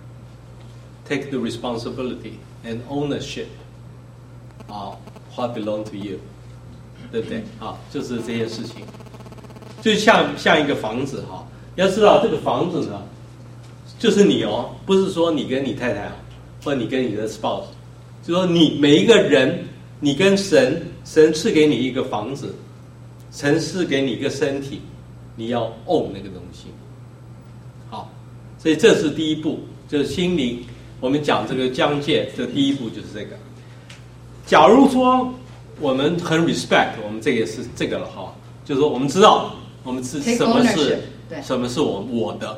take the responsibility and ownership。啊 ，what belong to you， 对不对？啊，就是这些事情，就像像一个房子哈，要知道这个房子呢，就是你哦，不是说你跟你太太，或者你跟你的 spouse， 就说你每一个人，你跟神，神赐给你一个房子，神赐给你一个身体，你要 own 那个东西，好，所以这是第一步。 就是心灵。我们讲这个疆界，这第一步就是这个。假如说我们很 respect， 我们这个是这个了哈，就是说我们知道我们是什么是什么是我我的。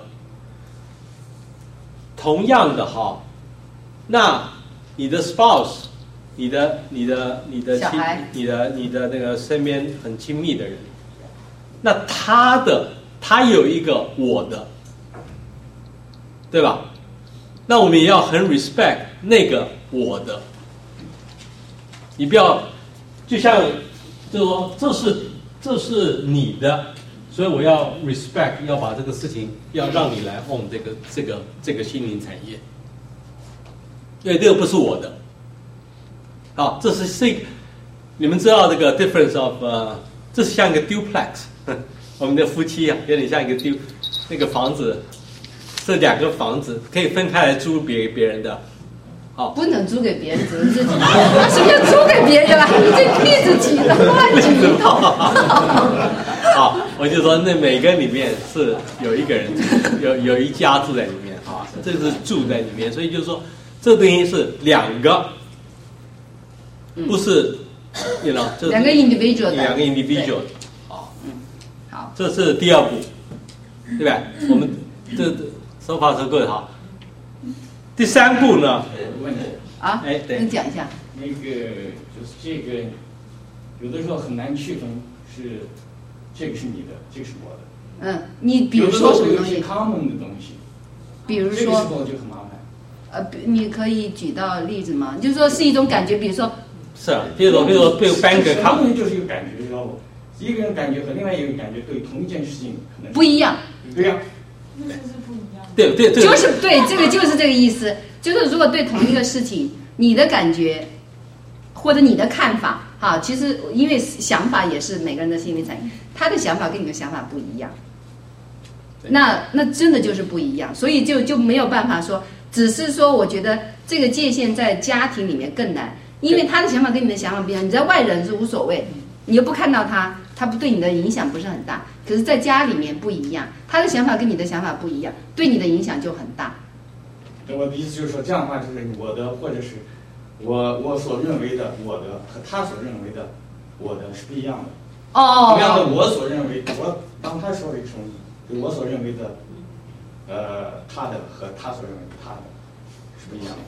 同样的哈，那你的 spouse， 你的你的你的亲，你的你的那个身边很亲密的人，那他的他有一个我的，对吧？那我们也要很 respect 那个我的。你不要，就像就是说，这是这是你的，所以我要 respect， 要把这个事情要让你来 own 这个这个这个心灵产业，因为这个不是我的。好，这是是你们知道这个 difference of 呃，这是像一个 duplex， 我们的夫妻啊，有点像一个 du 那个房子，这两个房子可以分开来租给别人的。好， 不能租给别人，只能自己。什么叫租给别人啊？你这例子举的乱举一通。 好，我就说那每个里面是有一个人住，有有一家住在里面啊，这个是住在里面，所以就是说这东西是两个，不是，你知道， 两个 individual， 两个 individual， 好，嗯，好， 这是第二步，对吧？我们这手法是good哈。第三步呢？ 问题啊， 哎，对， 你讲一下。 那个就是这个，有的时候很难区分是这个是你的，这个是我的。 嗯，你比如说什么东西 ？common 的东西。 比如说， 这个时候就很麻烦。 呃，你可以举到例子吗？就是说是一种感觉，比如说。 是啊，比如说，比如说被 bank 卡。什么东西就是一个感觉，知道不？一个人感觉和另外一个人感觉对同一件事情可能不一样。 对呀。 那就是不一样。 对对对， 就是对这个就是这个意思，就是如果对同一个事情，你的感觉或者你的看法，哈，其实因为想法也是每个人的心理产业，他的想法跟你的想法不一样，那那真的就是不一样，所以就就没有办法说，只是说我觉得这个界限在家庭里面更难，因为他的想法跟你的想法不一样，你在外人是无所谓，你又不看到他，他不对你的影响不是很大。可是在家里面不一样，他的想法跟你的想法不一样，对你的影响就很大。 我的意思就是说，这样的话就是我的，或者是我我所认为的我的和他所认为的我的是不一样的。 哦。 同样的，我所认为我当他说了一个什么，就我所认为的，呃，他的和他所认为的他的是不一样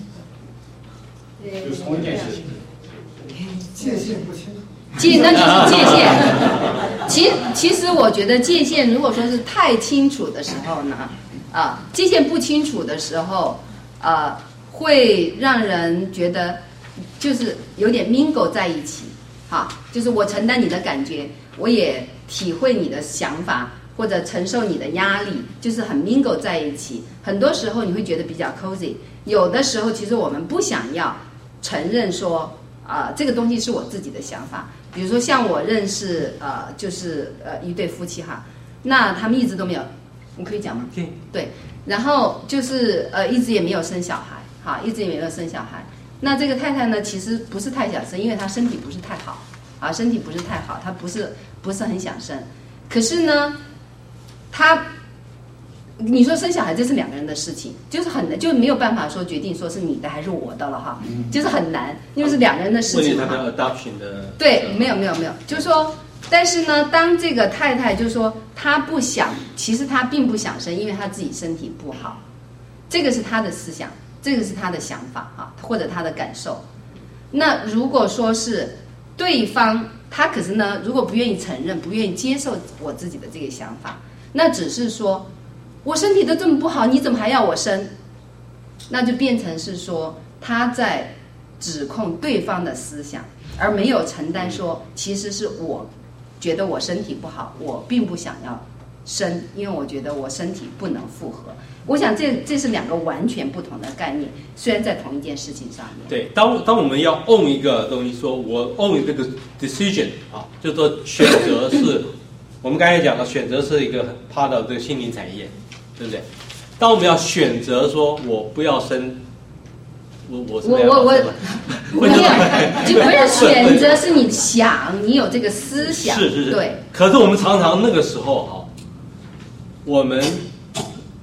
的。就是同一件事情。 界限不清楚。 界那就是界限。其其实我觉得界限如果说是太清楚的时候呢，啊，界限不清楚的时候，啊，会让人觉得就是有点 mingle 在一起，哈，就是我承担你的感觉，我也体会你的想法，或者承受你的压力，就是很 mingle 在一起。很多时候你会觉得比较 cozy， 有的时候其实我们不想要承认说。啊、呃，这个东西是我自己的想法。比如说，像我认识呃，就是呃一对夫妻哈，那他们一直都没有，我可以讲吗？ 对对，然后就是呃，一直也没有生小孩，哈，一直也没有生小孩。那这个太太呢，其实不是太想生，因为她身体不是太好，啊，身体不是太好，她不是不是很想生。可是呢，她。你说生小孩这是两个人的事情，就是很难，就没有办法说决定说是你的还是我的了哈，嗯、就是很难，因为是两个人的事情嘛。 问你他的 adoption 的对，没有没有没有，就是说，但是呢，当这个太太就是说她不想，其实她并不想生，因为她自己身体不好，这个是她的思想，这个是她的想法啊，或者她的感受。那如果说是对方他可是呢，如果不愿意承认，不愿意接受我自己的这个想法，那只是说。我身体都这么不好，你怎么还要我生？那就变成是说他在指控对方的思想，而没有承担说其实是我觉得我身体不好，我并不想要生，因为我觉得我身体不能复合。我想这这是两个完全不同的概念，虽然在同一件事情上面。 对，当当我们要 own 一个东西，说我 own 这个 decision 啊，就是说选择是，我们刚才讲了，选择是一个 part of 这个心灵产业。对不对？当我们要选择说，我不要生，我我我我我我没有，就不是选择，是你想，你有这个思想， 是是是， 对。 可是我们常常那个时候哈，我们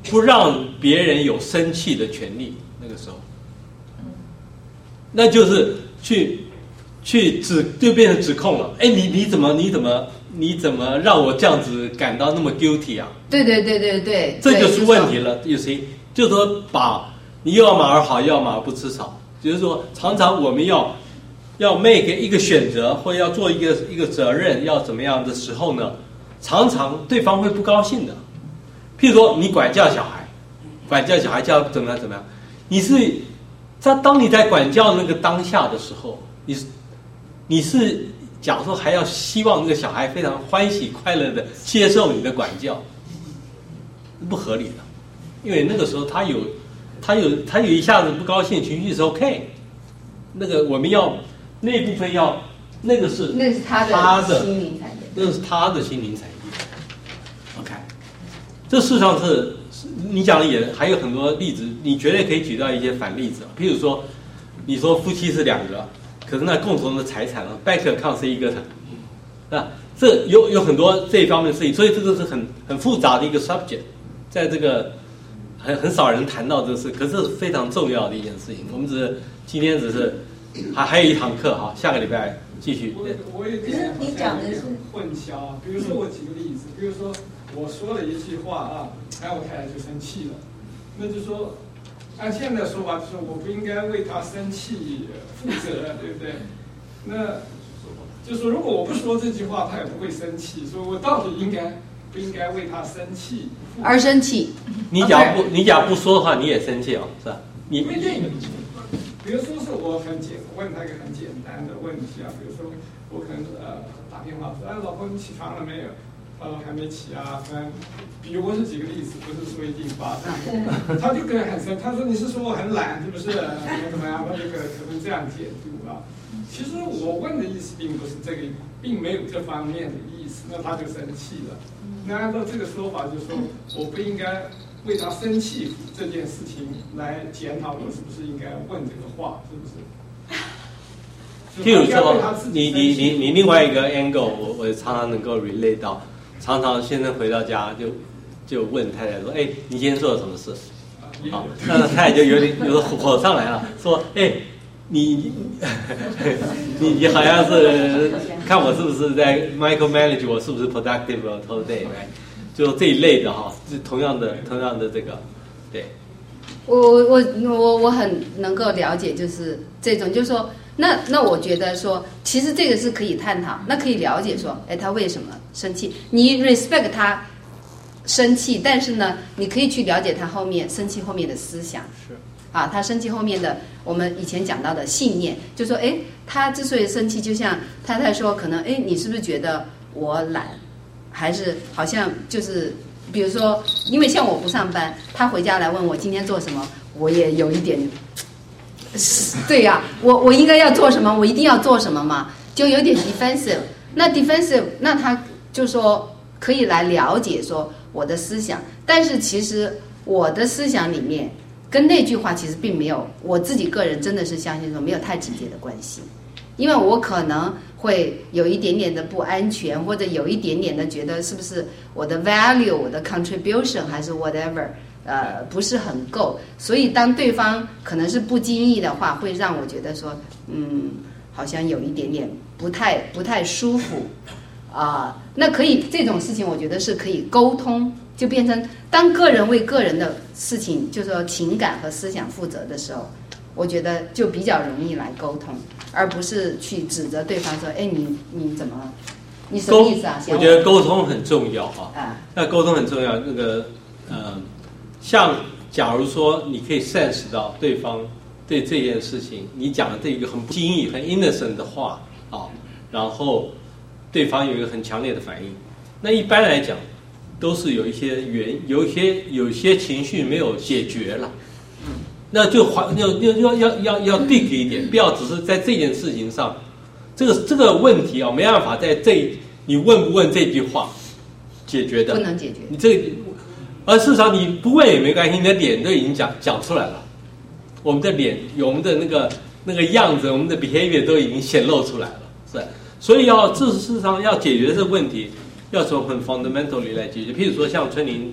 不让别人有生气的权利。那个时候，那就是去去指就变成指控了。哎，你你怎么你怎么你怎么让我这样子感到那么 guilty 啊？ 对对对对对， 这就是问题了。有谁就是说把你又要马儿好，又要马儿不吃草，就是说常常我们要要 make 一个选择，或者要做一个一个责任，要怎么样的时候呢？常常对方会不高兴的。譬如说你管教小孩，管教小孩叫怎么样怎么样，你是在当你在管教那个当下的时候，你是你是假如说还要希望那个小孩非常欢喜快乐的接受你的管教，不合理的，因为那个时候他有他有他有一下子不高兴情绪是 OK， 那个我们要那部分要那个是那是他的心灵产业， 那是他的心灵产业。OK， 这事实上是你讲的也还有很多例子，你绝对可以举到一些反例子。譬如说，你说夫妻是两个，可是那共同的财产呢 ，bank account 是一个的，那这有有很多这一方面的事情，所以这个是很很复杂的一个 subject， 在这个很很少人谈到这个事，可是非常重要的一件事情。我们只是今天只是还还有一堂课哈，下个礼拜继续。 我我也可是你讲的是混淆，比如说我举个例子，比如说我说了一句话啊，然后我太太就生气了，那就说按现在说法就是我不应该为她生气负责，对不对？那就说如果我不说这句话，她也不会生气，所以我到底应该不应该为她生气而生气？ 你假如不你假如不说的话，你也生气哦，是吧？你不一定。比如说是我很简问他一个很简单的问题啊，比如说我可能呃打电话说，哎，老婆你起床了没有？呃，还没起啊。反正比如我是举个例子，不是说一定发生。他就跟很生，他说你是说我很懒是不是？怎么怎么样？他就可可能这样解读啊。其实我问的意思并不是这个，并没有这方面的意思，那他就生气了。那按照这个说法，就说我不应该为他生气这件事情来检讨我是不是应该问这个话，是不是？ 譬如说，你你你你另外一个 angle， 我我常常能够 relate 到，常常先生回到家就就问太太说：“哎，你今天做了什么事？”好，那太太就有点有的火上来了，说：“哎，你你你好像是看我是不是在 micromanage 我是不是 productive all day， 就这一类的哈，是同样的同样的这个，对。 我我我我很能够了解，就是这种，就是说，那那我觉得说，其实这个是可以探讨，那可以了解说，哎，他为什么生气？你 respect 他生气，但是呢，你可以去了解他后面生气后面的思想。 是。 啊，他生气后面的我们以前讲到的信念，就说，哎，他之所以生气，就像太太说，可能，哎，你是不是觉得我懒，还是好像就是。比如说，因为像我不上班，他回家来问我今天做什么，我也有一点，对呀、啊，我我应该要做什么，我一定要做什么嘛，就有点 defensive。那 defensive， 那他就说可以来了解说我的思想，但是其实我的思想里面跟那句话其实并没有，我自己个人真的是相信说没有太直接的关系。因为我可能会有一点点的不安全，或者有一点点的觉得是不是我的 value、我的 contribution 还是 whatever， 呃，不是很够，所以当对方可能是不经意的话，会让我觉得说，嗯，好像有一点点不太不太舒服啊、呃。那可以这种事情，我觉得是可以沟通，就变成当个人为个人的事情，就是说情感和思想负责的时候。我觉得就比较容易来沟通，而不是去指责对方说：“哎，你你怎么，你什么意思啊？” 我觉得沟通很重要啊。 啊， 那沟通很重要。那个呃，像假如说你可以 sense 到对方对这件事情，你讲的这一个很不经意、很 innocent 的话啊，然后对方有一个很强烈的反应，那一般来讲都是有一些原有一些有些情绪没有解决了。那就还要要要要要要 dig 一点，不要只是在这件事情上，这个这个问题啊，没办法在这你问不问这句话解决的， 不能解决。 你这，而事实上你不问也没关系，你的脸都已经讲讲出来了，我们的脸，我们的那个那个样子，我们的 behavior 都已经显露出来了，是。所以要这事实上要解决这个问题，要从很 fundamentally 来解决。譬如说像春林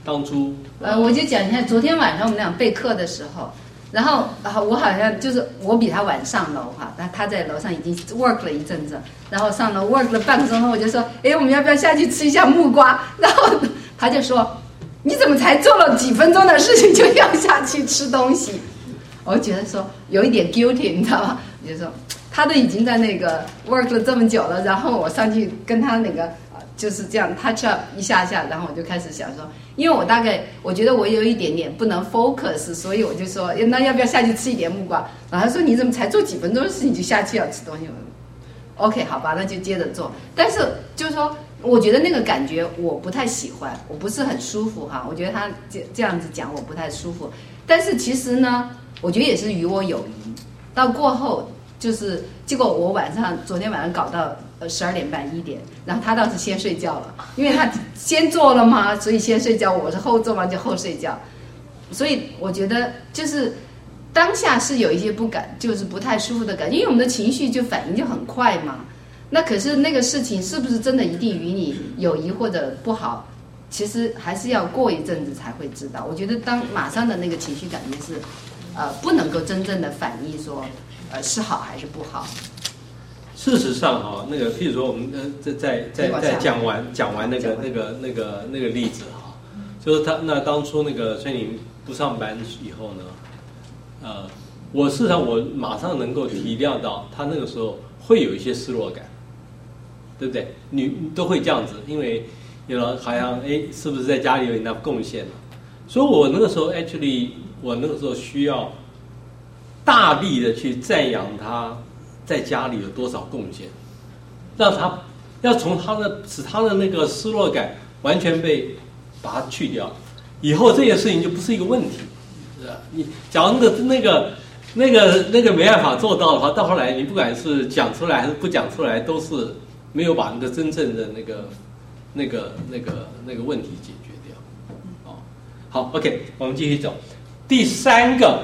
当初呃，我就讲一下，昨天晚上我们俩备课的时候，然后啊，我好像就是我比他晚上楼哈，他他在楼上已经 work 了一阵子，然后上楼 work 了半个钟头，我就说，哎，我们要不要下去吃一下木瓜？然后他就说，你怎么才做了几分钟的事情就要下去吃东西？我觉得说有一点 guilty， 你知道吗？我就说他都已经在那个 work 了这么久了，然后我上去跟他那个。就是这样 touch up 一下下，然后我就开始想说，因为我大概我觉得我有一点点不能 focus， 所以我就说，那要不要下去吃一点木瓜？然后他说你怎么才做几分钟的事情就下去要吃东西 ？OK， 好吧，那就接着做。但是就是说，我觉得那个感觉我不太喜欢，我不是很舒服哈。我觉得他这这样子讲我不太舒服。但是其实呢，我觉得也是与我有谊。到过后就是，结果我晚上昨天晚上搞到。呃，十二点半一点，然后他倒是先睡觉了，因为他先做了嘛，所以先睡觉。我是后做完就后睡觉，所以我觉得就是当下是有一些不感，就是不太舒服的感觉，因为我们的情绪就反应就很快嘛。那可是那个事情是不是真的一定与你有益或者不好，其实还是要过一阵子才会知道。我觉得当马上的那个情绪感觉是，呃，不能够真正的反映说，呃，是好还是不好。 事实上哈，那个譬如说我们呃在在在在讲完讲完那个那个那个那个例子哈，就是他那当初那个崔宁不上班以后呢，呃，我事实上我马上能够体谅到他那个时候会有一些失落感，对不对？你都会这样子，因为有了好像哎是不是在家里有那贡献了？所以我那个时候 actually 我那个时候需要大力的去赞扬他。在家里有多少贡献，让他要从他的使他的那个失落感完全被把它去掉，以后这件事情就不是一个问题，是吧？你假如那个那个那个那个没办法做到的话，到后来你不管是讲出来还是不讲出来，都是没有把那个真正的那个那个那个那个问题解决掉。哦，好 ，OK， 我们继续走，第三个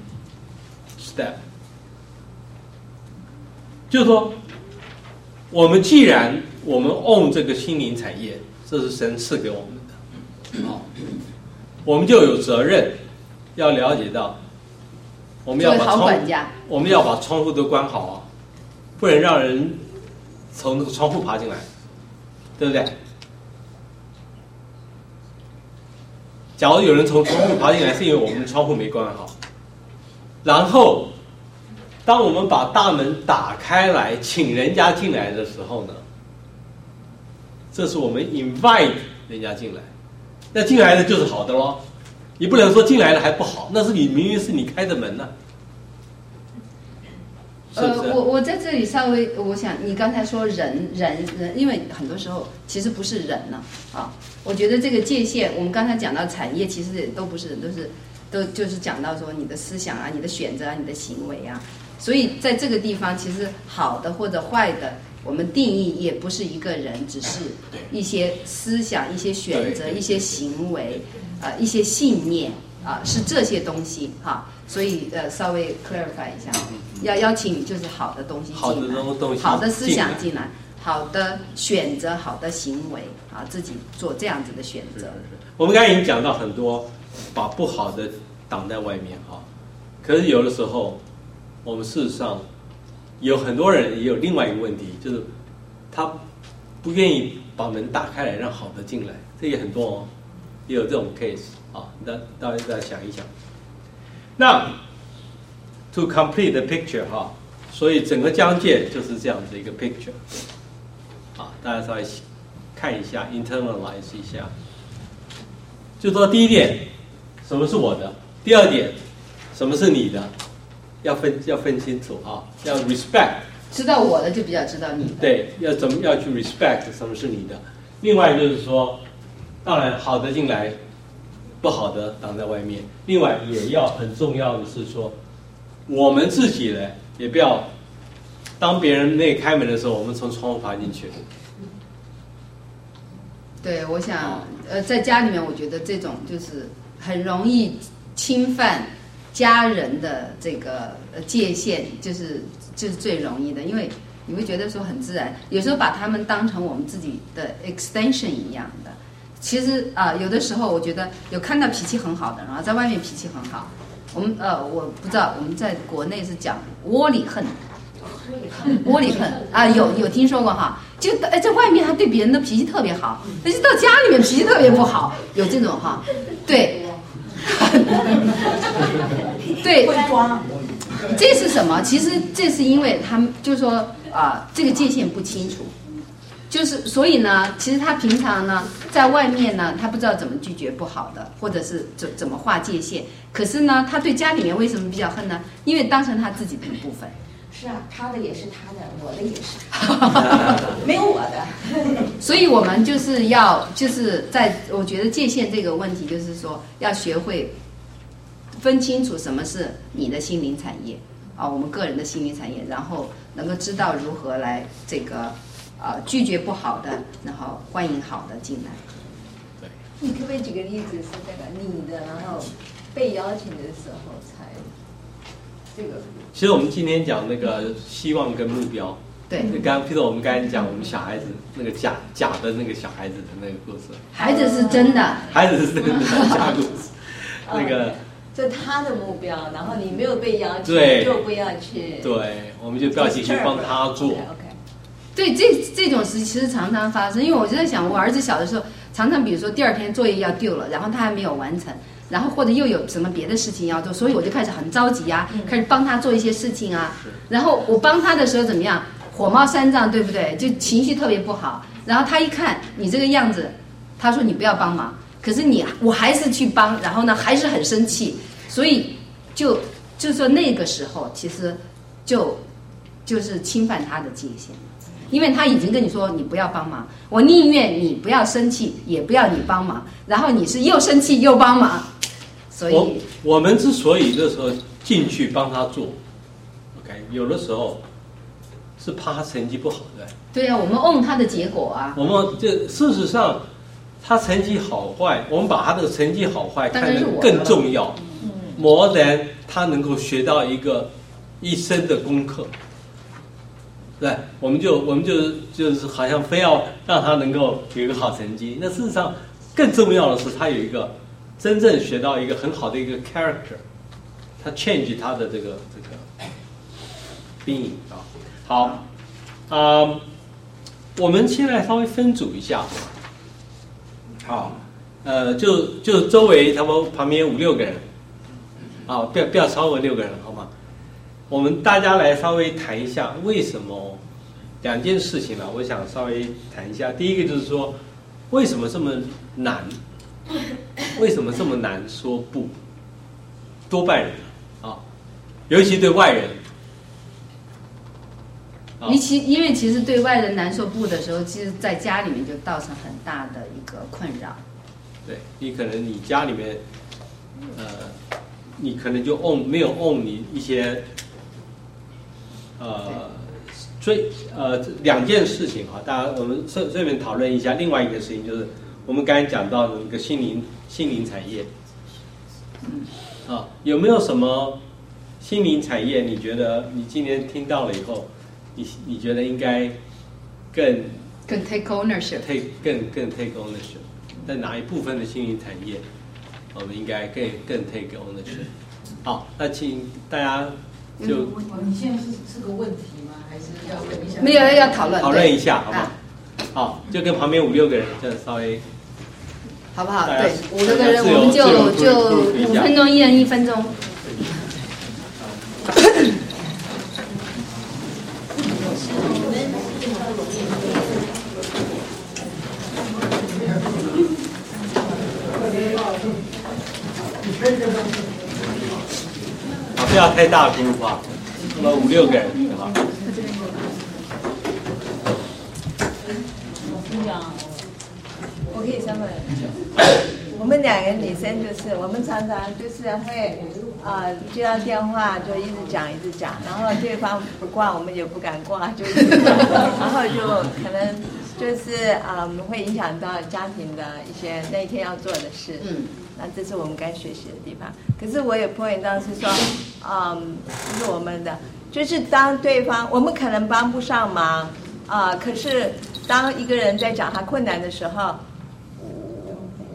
step。就是说，我们既然我们 own 这个心灵产业，这是神赐给我们的，啊、哦，我们就有责任要了解到，我们要把窗，我们要把窗户都关好啊，不能让人从那个窗户爬进来，对不对？假如有人从窗户爬进来，是因为我们的窗户没关好，然后。当我们把大门打开来，请人家进来的时候呢，这是我们 invite 人家进来，那进来的就是好的咯，你不能说进来了还不好，那是你明明是你开的门呢、啊。是不是？ 呃，我我在这里稍微，我想你刚才说人人人，因为很多时候其实不是人呢啊。我觉得这个界限，我们刚才讲到产业，其实也都不是人，都是都就是讲到说你的思想啊、你的选择啊、你的行为啊。所以在这个地方，其实好的或者坏的，我们定义也不是一个人，只是一些思想、一些选择、一些行为，呃，一些信念啊、呃，是这些东西哈。所以呃，稍微 clarify 一下，要邀请就是好的东西进来， 好的东西， 好的思想进来，好的选择、好的行为啊，自己做这样子的选择。 我们刚才已经讲到很多，把不好的挡在外面哈，可是有的时候。我们事实上有很多人也有另外一个问题，就是他不愿意把门打开来让好的进来，这也很多哦，也有这种 case 啊，大大家再想一想。那 to complete the picture 哈，所以整个疆界就是这样子一个 picture 啊，大家稍微看一下 internalize 一下，就说第一点，什么是我的？第二点，什么是你的？要分要分清楚啊，要 respect， 知道我的就比较知道你的。 对，要怎么要去 respect 什么是你的。另外就是说，当然好的进来，不好的挡在外面。另外也要很重要的是说，我们自己呢也不要，当别人没开门的时候，我们从窗户爬进去。 对，我想呃，在家里面，我觉得这种就是很容易侵犯。家人的这个界限就是就是最容易的，因为你会觉得说很自然，有时候把他们当成我们自己的 extension 一样的， 其实啊、呃，有的时候我觉得有看到脾气很好的，然后在外面脾气很好。我们呃，我不知道我们在国内是讲窝里横，窝里横啊，有有听说过哈？就呃在外面他对别人的脾气特别好，但是到家里面脾气特别不好，有这种哈？对，对， 会装。 这是什么？其实这是因为他们就是说啊、呃，这个界限不清楚。就是所以呢，其实他平常呢，在外面呢，他不知道怎么拒绝不好的，或者是怎怎么划界限。可是呢，他对家里面为什么比较恨呢？因为当成他自己的一部分。 是啊，他的也是他的，我的也是他的，没有我的。 所以我们就是要，就是在我觉得界限这个问题，就是说要学会分清楚什么是你的心灵产业啊，我们个人的心灵产业，然后能够知道如何来这个。呃，拒绝不好的，然后欢迎好的进来。 对， 你可不可以举个例子是这个你的，然后被邀请的时候才这个？ 其实我们今天讲那个希望跟目标， 对， 刚刚譬如我们刚才讲我们小孩子那个假假的那个小孩子的那个故事， 孩子是真的， 孩子是真的假故事，那个。 这他的目标，然后你没有被邀请，就不要去。 对，我们就不要去帮他做。 OK。 对，这这种事其实常常发生，因为我就在想，我儿子小的时候，常常比如说第二天作业要丢了，然后他还没有完成，然后或者又有什么别的事情要做，所以我就开始很着急啊，嗯、开始帮他做一些事情啊。然后我帮他的时候怎么样？火冒三丈，对不对？就情绪特别不好。然后他一看你这个样子，他说你不要帮忙，可是你我还是去帮，然后呢还是很生气，所以就就说那个时候其实就就是侵犯他的界限。因为他已经跟你说你不要帮忙，我宁愿你不要生气，也不要你帮忙，然后你是又生气又帮忙，所以我我们之所以那时候进去帮他做 ，OK， 有的时候是怕他成绩不好的。 对啊，我们 own 他的结果啊。 我们这事实上他成绩好坏，我们把他的成绩好坏看得更重要，more than他能够学到一个一生的功课。对，我们就我们就就是好像非要让他能够有一个好成绩，那事实上更重要的是他有一个真正学到一个很好的一个 character， 他 change 他的这个这个 being 啊。好，啊、呃，我们现在稍微分组一下，好，呃，就就周围他们旁边五六个人，啊，不要不要超过六个人，好吗？我们大家来稍微谈一下为什么两件事情呢？我想稍微谈一下。第一个就是说，为什么这么难？为什么这么难说不？多半人啊，尤其对外人。 尤其因为其实对外人难说不的时候，其实在家里面就造成很大的一个困扰。 对，你可能你家里面，呃，你可能就 own 没有 own 你一些。呃，所以呃两件事情啊，大家我们顺顺便讨论一下。另外一个事情就是我们刚才讲到的一个心灵心灵产业，嗯，啊，有没有什么心灵产业？你觉得你今天听到了以后，你你觉得应该更更 take ownership，take 更更 take ownership， 在哪一部分的心灵产业，我们应该更更 take ownership？ 好，那请大家。就你现在是是个问题吗？还是要问一下？ 没有要讨论， 讨论一下，好不好？好，就跟旁边五六个人，这样稍微， 好不好？对，五六个人，我们就就五分钟，一人一分钟。 不要太大的group啊，那么五六个人，对吧？ 我可以先问，我们两个女生就是，我们常常就是会啊、呃、接到电话就一直讲一直讲，然后对方不挂，我们也不敢挂，就一直讲，然后就可能就是啊、呃、会影响到家庭的一些那一天要做的事。嗯。那这是我们该学习的地方。可是我也 point 到是说，嗯，这是我们的，就是当对方我们可能帮不上忙啊、呃，可是当一个人在讲他困难的时候，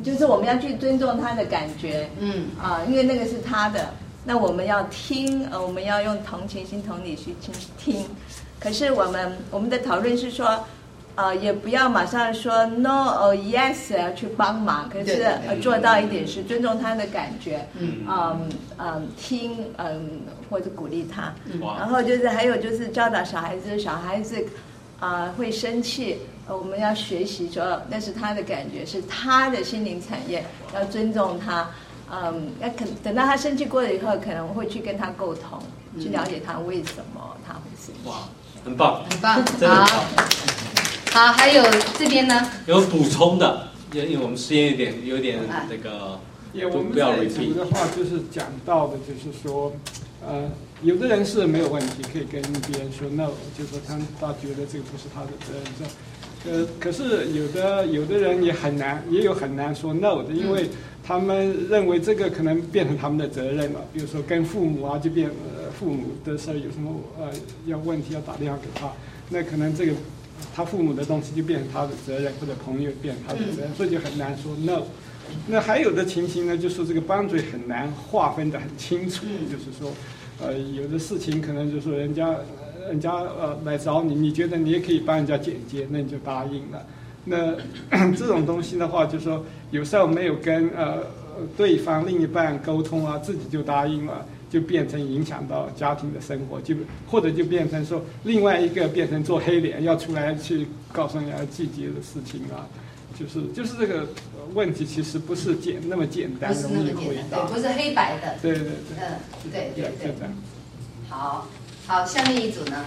就是我们要去尊重他的感觉， 嗯啊，因为那个是他的，那我们要听，呃，我们要用同情心、同理去听听。可是我们我们的讨论是说，呃，也不要马上说 no 哦 yes 去帮忙，可是呃做到一点是尊重他的感觉，嗯嗯嗯听嗯或者鼓励他，然后就是还有就是教导小孩子，小孩子啊、呃、会生气。我们要学习说，那是他的感觉，是他的心灵产业，要尊重他。嗯，那可等到他生气过了以后，可能会去跟他沟通，嗯、去了解他为什么他会生气。 哇，很棒， 很棒， 真的很棒。 好，还有这边呢？ 有补充的，因为我们时间有点有点那个， 也我们在读的话，就是讲到的，就是说，呃。有的人是没有问题，可以跟别人说 no， 就是说他他觉得这个不是他的责任。呃，可是有的有的人也很难，也有很难说 no 的，因为他们认为这个可能变成他们的责任了。比如说跟父母啊，就变呃父母的事儿有什么呃要问题要打电话给他，那可能这个他父母的东西就变成他的责任，或者朋友变成他的责任，所以就很难说 no。那还有的情形呢，就是这个boundary很难划分得很清楚，就是说。呃，有的事情可能就是说人家，人家呃来找你，你觉得你也可以帮人家剪接，那你就答应了。那这种东西的话，就是说有时候没有跟呃对方另一半沟通啊，自己就答应了，就变成影响到家庭的生活，就或者就变成说另外一个变成做黑脸，要出来去告诉人家季节的事情啊。就是就是这个问题，其实不是简那么简单，容易回答， 对，不是黑白的。 对对对， 嗯，对对对。 这样。 好，好，下面一组呢？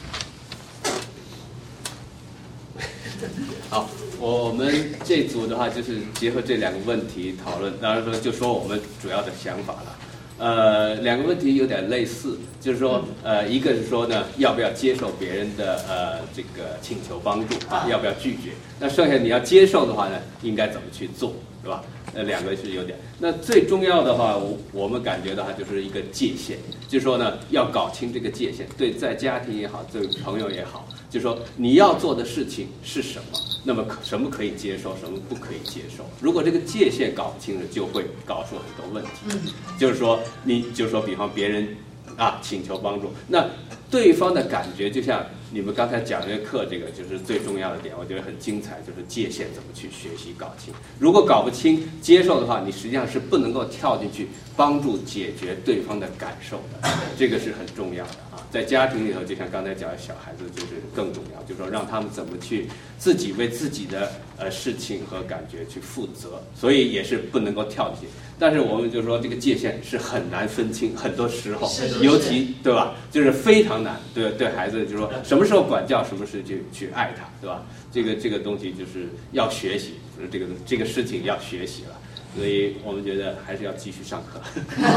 好，我我们这组的话就是结合这两个问题讨论，当然说就说我们主要的想法了。呃，两个问题有点类似，就是说，呃，一个是说呢，要不要接受别人的呃这个请求帮助啊，要不要拒绝？那剩下你要接受的话呢，应该怎么去做，是吧？呃，两个是有点。那最重要的话，我我们感觉的话就是一个界限，就是说呢，要搞清这个界限，对，在家庭也好，对朋友也好，就是说你要做的事情是什么，那么什么可以接受，什么不可以接受。如果这个界限搞不清楚，就会搞出很多问题。嗯，就是说，你就是说，比方别人啊请求帮助，那对方的感觉就像你们刚才讲这个课，这个就是最重要的点，我觉得很精彩，就是界限怎么去学习搞清。如果搞不清接受的话，你实际上是不能够跳进去帮助解决对方的感受的，这个是很重要的啊。在家庭里头，就像刚才讲的小孩子，就是更重要，就是说让他们怎么去自己为自己的呃事情和感觉去负责，所以也是不能够跳进去。但是我们就说这个界限是很难分清，很多时候，尤其对吧，就是非常难。对对孩子，就是说什么时候管教，什么时候去去爱他，对吧？这个这个东西就是要学习，就是这个这个事情要学习了。所以我们觉得还是要继续上课。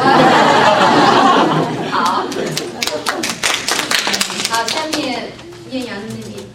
好，好，下面艳阳那边。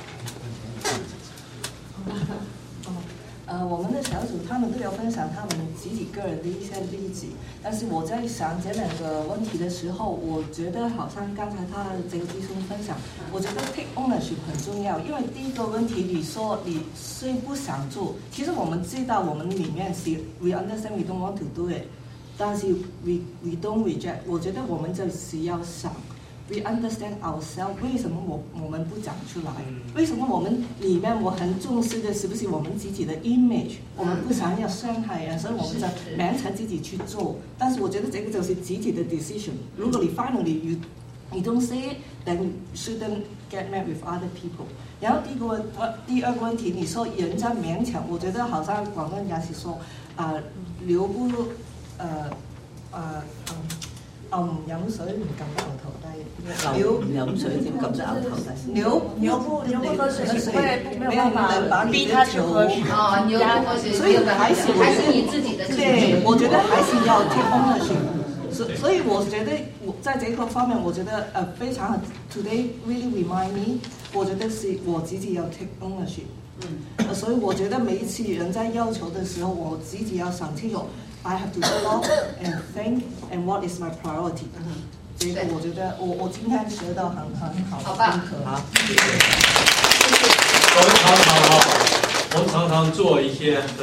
呃，我们的小组他们都有分享他们自己个人的一些例子，但是我在想这两个问题的时候，我觉得好像刚才他这个弟兄分享，我觉得 take ownership 很重要，因为第一个问题你说你虽不想做，其实我们知道我们里面是 we understand we don't want to do it， 但是 we we don't reject， 我觉得我们就是要想。We understand ourselves， 为什么我我们不讲出来？为什么我们里面我很重视的是不是我们自己的 image？ 我们不想要伤害人，所以我们就勉强自己去做。但是我觉得这个就是自己的 decision。如果你 finally you you don't say it，then you shouldn't get mad with other people。然后第一个第二个问题，你說人家勉強，我覺得好像廣東人是說啊鳥不誒誒牛唔飲水唔撳得牛頭低，牛唔飲水點撳得牛頭低？牛牛不牛不喝水，沒有人把你的球哦，牛不喝水， 所以還是還是你自己的。 對，我覺得還是要 take ownership。所所以我覺得我在這個方面，我覺得呃非常 today really remind me， 我覺得是我自己要 take ownership。嗯，所以我覺得每一次人在要求的時候，我自己要想清楚 ，I have to stop and think and what is my priority。嗯，這個我覺得我我今天學到很很好。 好棒， 好， 謝謝。我們常常哈，我們常常做一些對。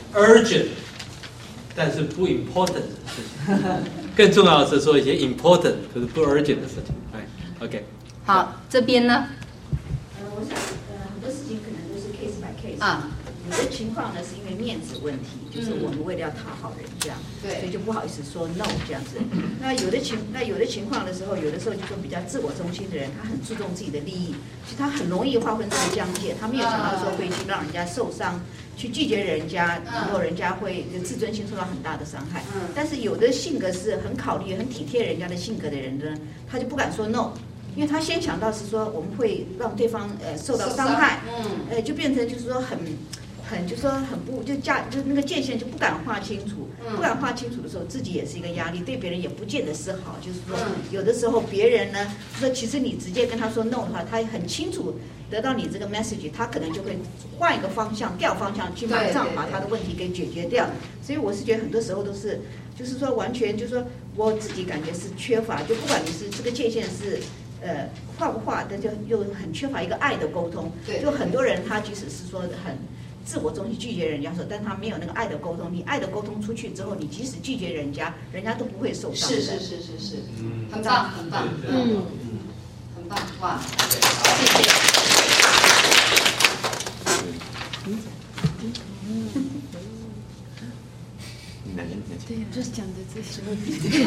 urgent， 但是不 important 的事情。更重要的是做一些 important 可是不 urgent 的事情。哎 ，OK。 好，这边呢？ 呃，我想，呃，很多事情可能都是 case by case 啊。 有的情况呢，是因为面子问题，就是我们为了要讨好人家， 对， 所以就不好意思说 no 这样子。那有的情，那有的情况的时候，有的时候就说比较自我中心的人，他很注重自己的利益，其实他很容易划分这个疆界，他没有想到说会去让人家受伤，去拒绝人家，然后人家会自尊心受到很大的伤害。但是有的性格是很考虑、很体贴人家的性格的人呢，他就不敢说 no。因为他先想到是说我们会让对方呃受到伤害，嗯，呃就变成就是说很很就说很不就价就那个界限就不敢画清楚，嗯、不敢画清楚的时候，自己也是一个压力，对别人也不见得是好。就是说，嗯、有的时候别人呢说其实你直接跟他说 no 的话，他很清楚得到你这个 message， 他可能就会换一个方向调方向去马上把他的问题给解决掉。所以我是觉得很多时候都是就是说完全就是说我自己感觉是缺乏，就不管你是这个界限是。呃，画不画，但就又很缺乏一个爱的沟通。对，就很多人他即使是说很自我中心拒绝人家说，但他没有那个爱的沟通。你爱的沟通出去之后，你即使拒绝人家，人家都不会受伤的。 是是是是是，嗯，很棒很棒，嗯，很棒，哇，谢谢。 对呀，就是讲的这些问题。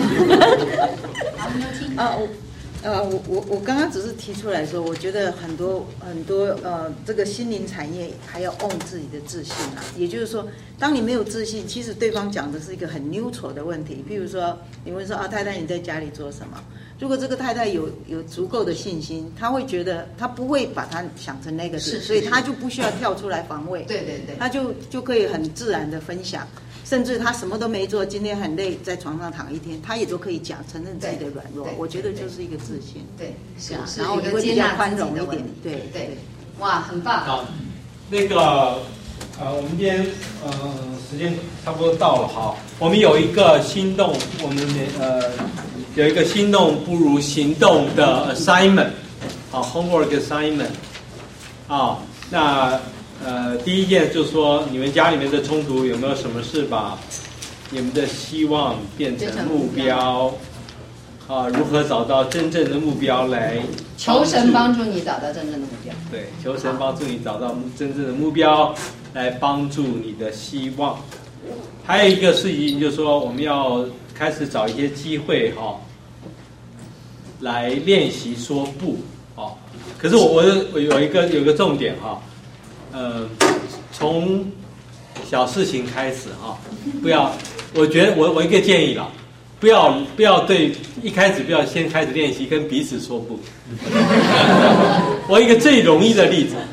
啊，我。呃，我我我刚刚只是提出来说，我觉得很多很多呃，这个心灵产业还要 own 自己的自信啊。也就是说，当你没有自信，其实对方讲的是一个很 neutral 的问题。譬如说，你问说啊，太太你在家里做什么？如果这个太太有有足够的信心，她会觉得她不会把它想成那个事，所以她就不需要跳出来防卫。 对对对， 她就就可以很自然的分享。甚至他什么都没做，今天很累，在床上躺一天，他也都可以讲，承认自己的软弱。我觉得就是一个自信。 对，是啊， 然后你会比较宽容一点。对对， 哇，很棒。 好，那个呃，我们今天呃时间差不多到了，好，我们有一个心动，我们呃有一个心动不如行动的 assignment， 好 homework assignment， 啊，那。呃，第一件就是说，你们家里面的冲突有没有什么事把你们的希望变成目标？啊，如何找到真正的目标来？ 求神帮助你找到真正的目标。 对，求神帮助你找到真正的目标，来帮助你的希望。还有一个事情就是说，我们要开始找一些机会哈、哦，来练习说不哦。可是我我我有一个有一个重点哈、哦。呃，从小事情开始哈，不要，我觉得我我一个建议啦，不要不要对一开始不要先开始练习跟彼此说不。我一个最容易的例子，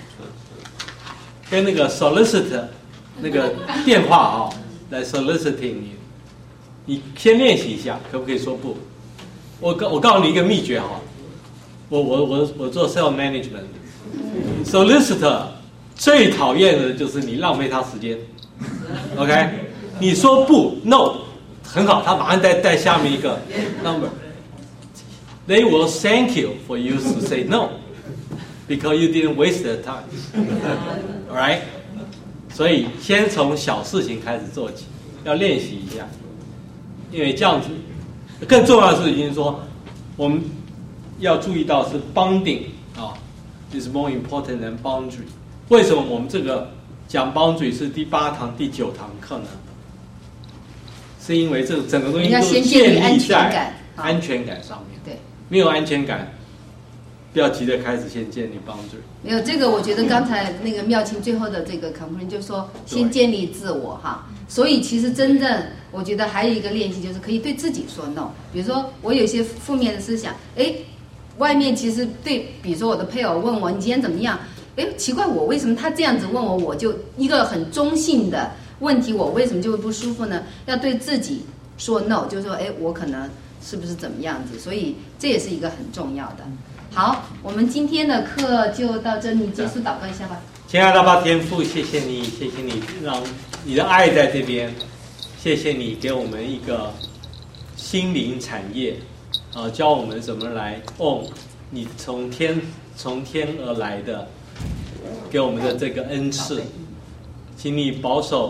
跟那个 solicitor 那个电话啊、哦，来 soliciting 你，你先练习一下，可不可以说不？我告我告诉你一个秘诀哈、哦，我我我我做 sales management，solicitor。最讨厌的就是你浪费他时间 ，OK？ 你说不 ，no， 很好，他马上带带下面一个 number。They will thank you for you to say no, because you didn't waste their time. All right？ 所以先从小事情开始做起，要练习一下，因为这样子，更重要的事情是说，我们要注意到是 bonding 啊 ，is more important than boundary。为什么我们这个讲 boundary 是第八堂、第九堂课呢？是因为这个整个东西都建立在安全感上面。 对， 没有安全感，不要急着开始先建立 boundary。 没有这个，我觉得刚才那个妙清最后的这个 conclusion 就是说，先建立自我哈。所以其实真正我觉得还有一个练习就是可以对自己说 no。比如说我有一些负面的思想，哎，外面其实对，比如说我的配偶问我你今天怎么样？哎，奇怪，我为什么他这样子问我，我就一个很中性的问题，我为什么就会不舒服呢？要对自己说 no， 就是说，哎，我可能是不是怎么样子？所以这也是一个很重要的。好，我们今天的课就到这里结束，祷告一下吧。 亲爱的爸天父，谢谢你，谢谢你让你的爱在这边，谢谢你给我们一个心灵产业，啊、呃，教我们怎么来 own 你从天从天而来的。给我们的这个恩赐，请你保守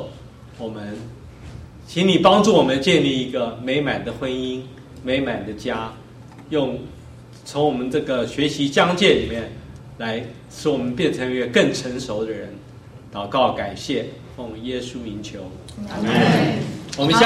我们，请你帮助我们建立一个美满的婚姻、美满的家，用从我们这个学习疆界里面来使我们变成一个更成熟的人。祷告感谢，奉耶稣名求，阿们。我们下。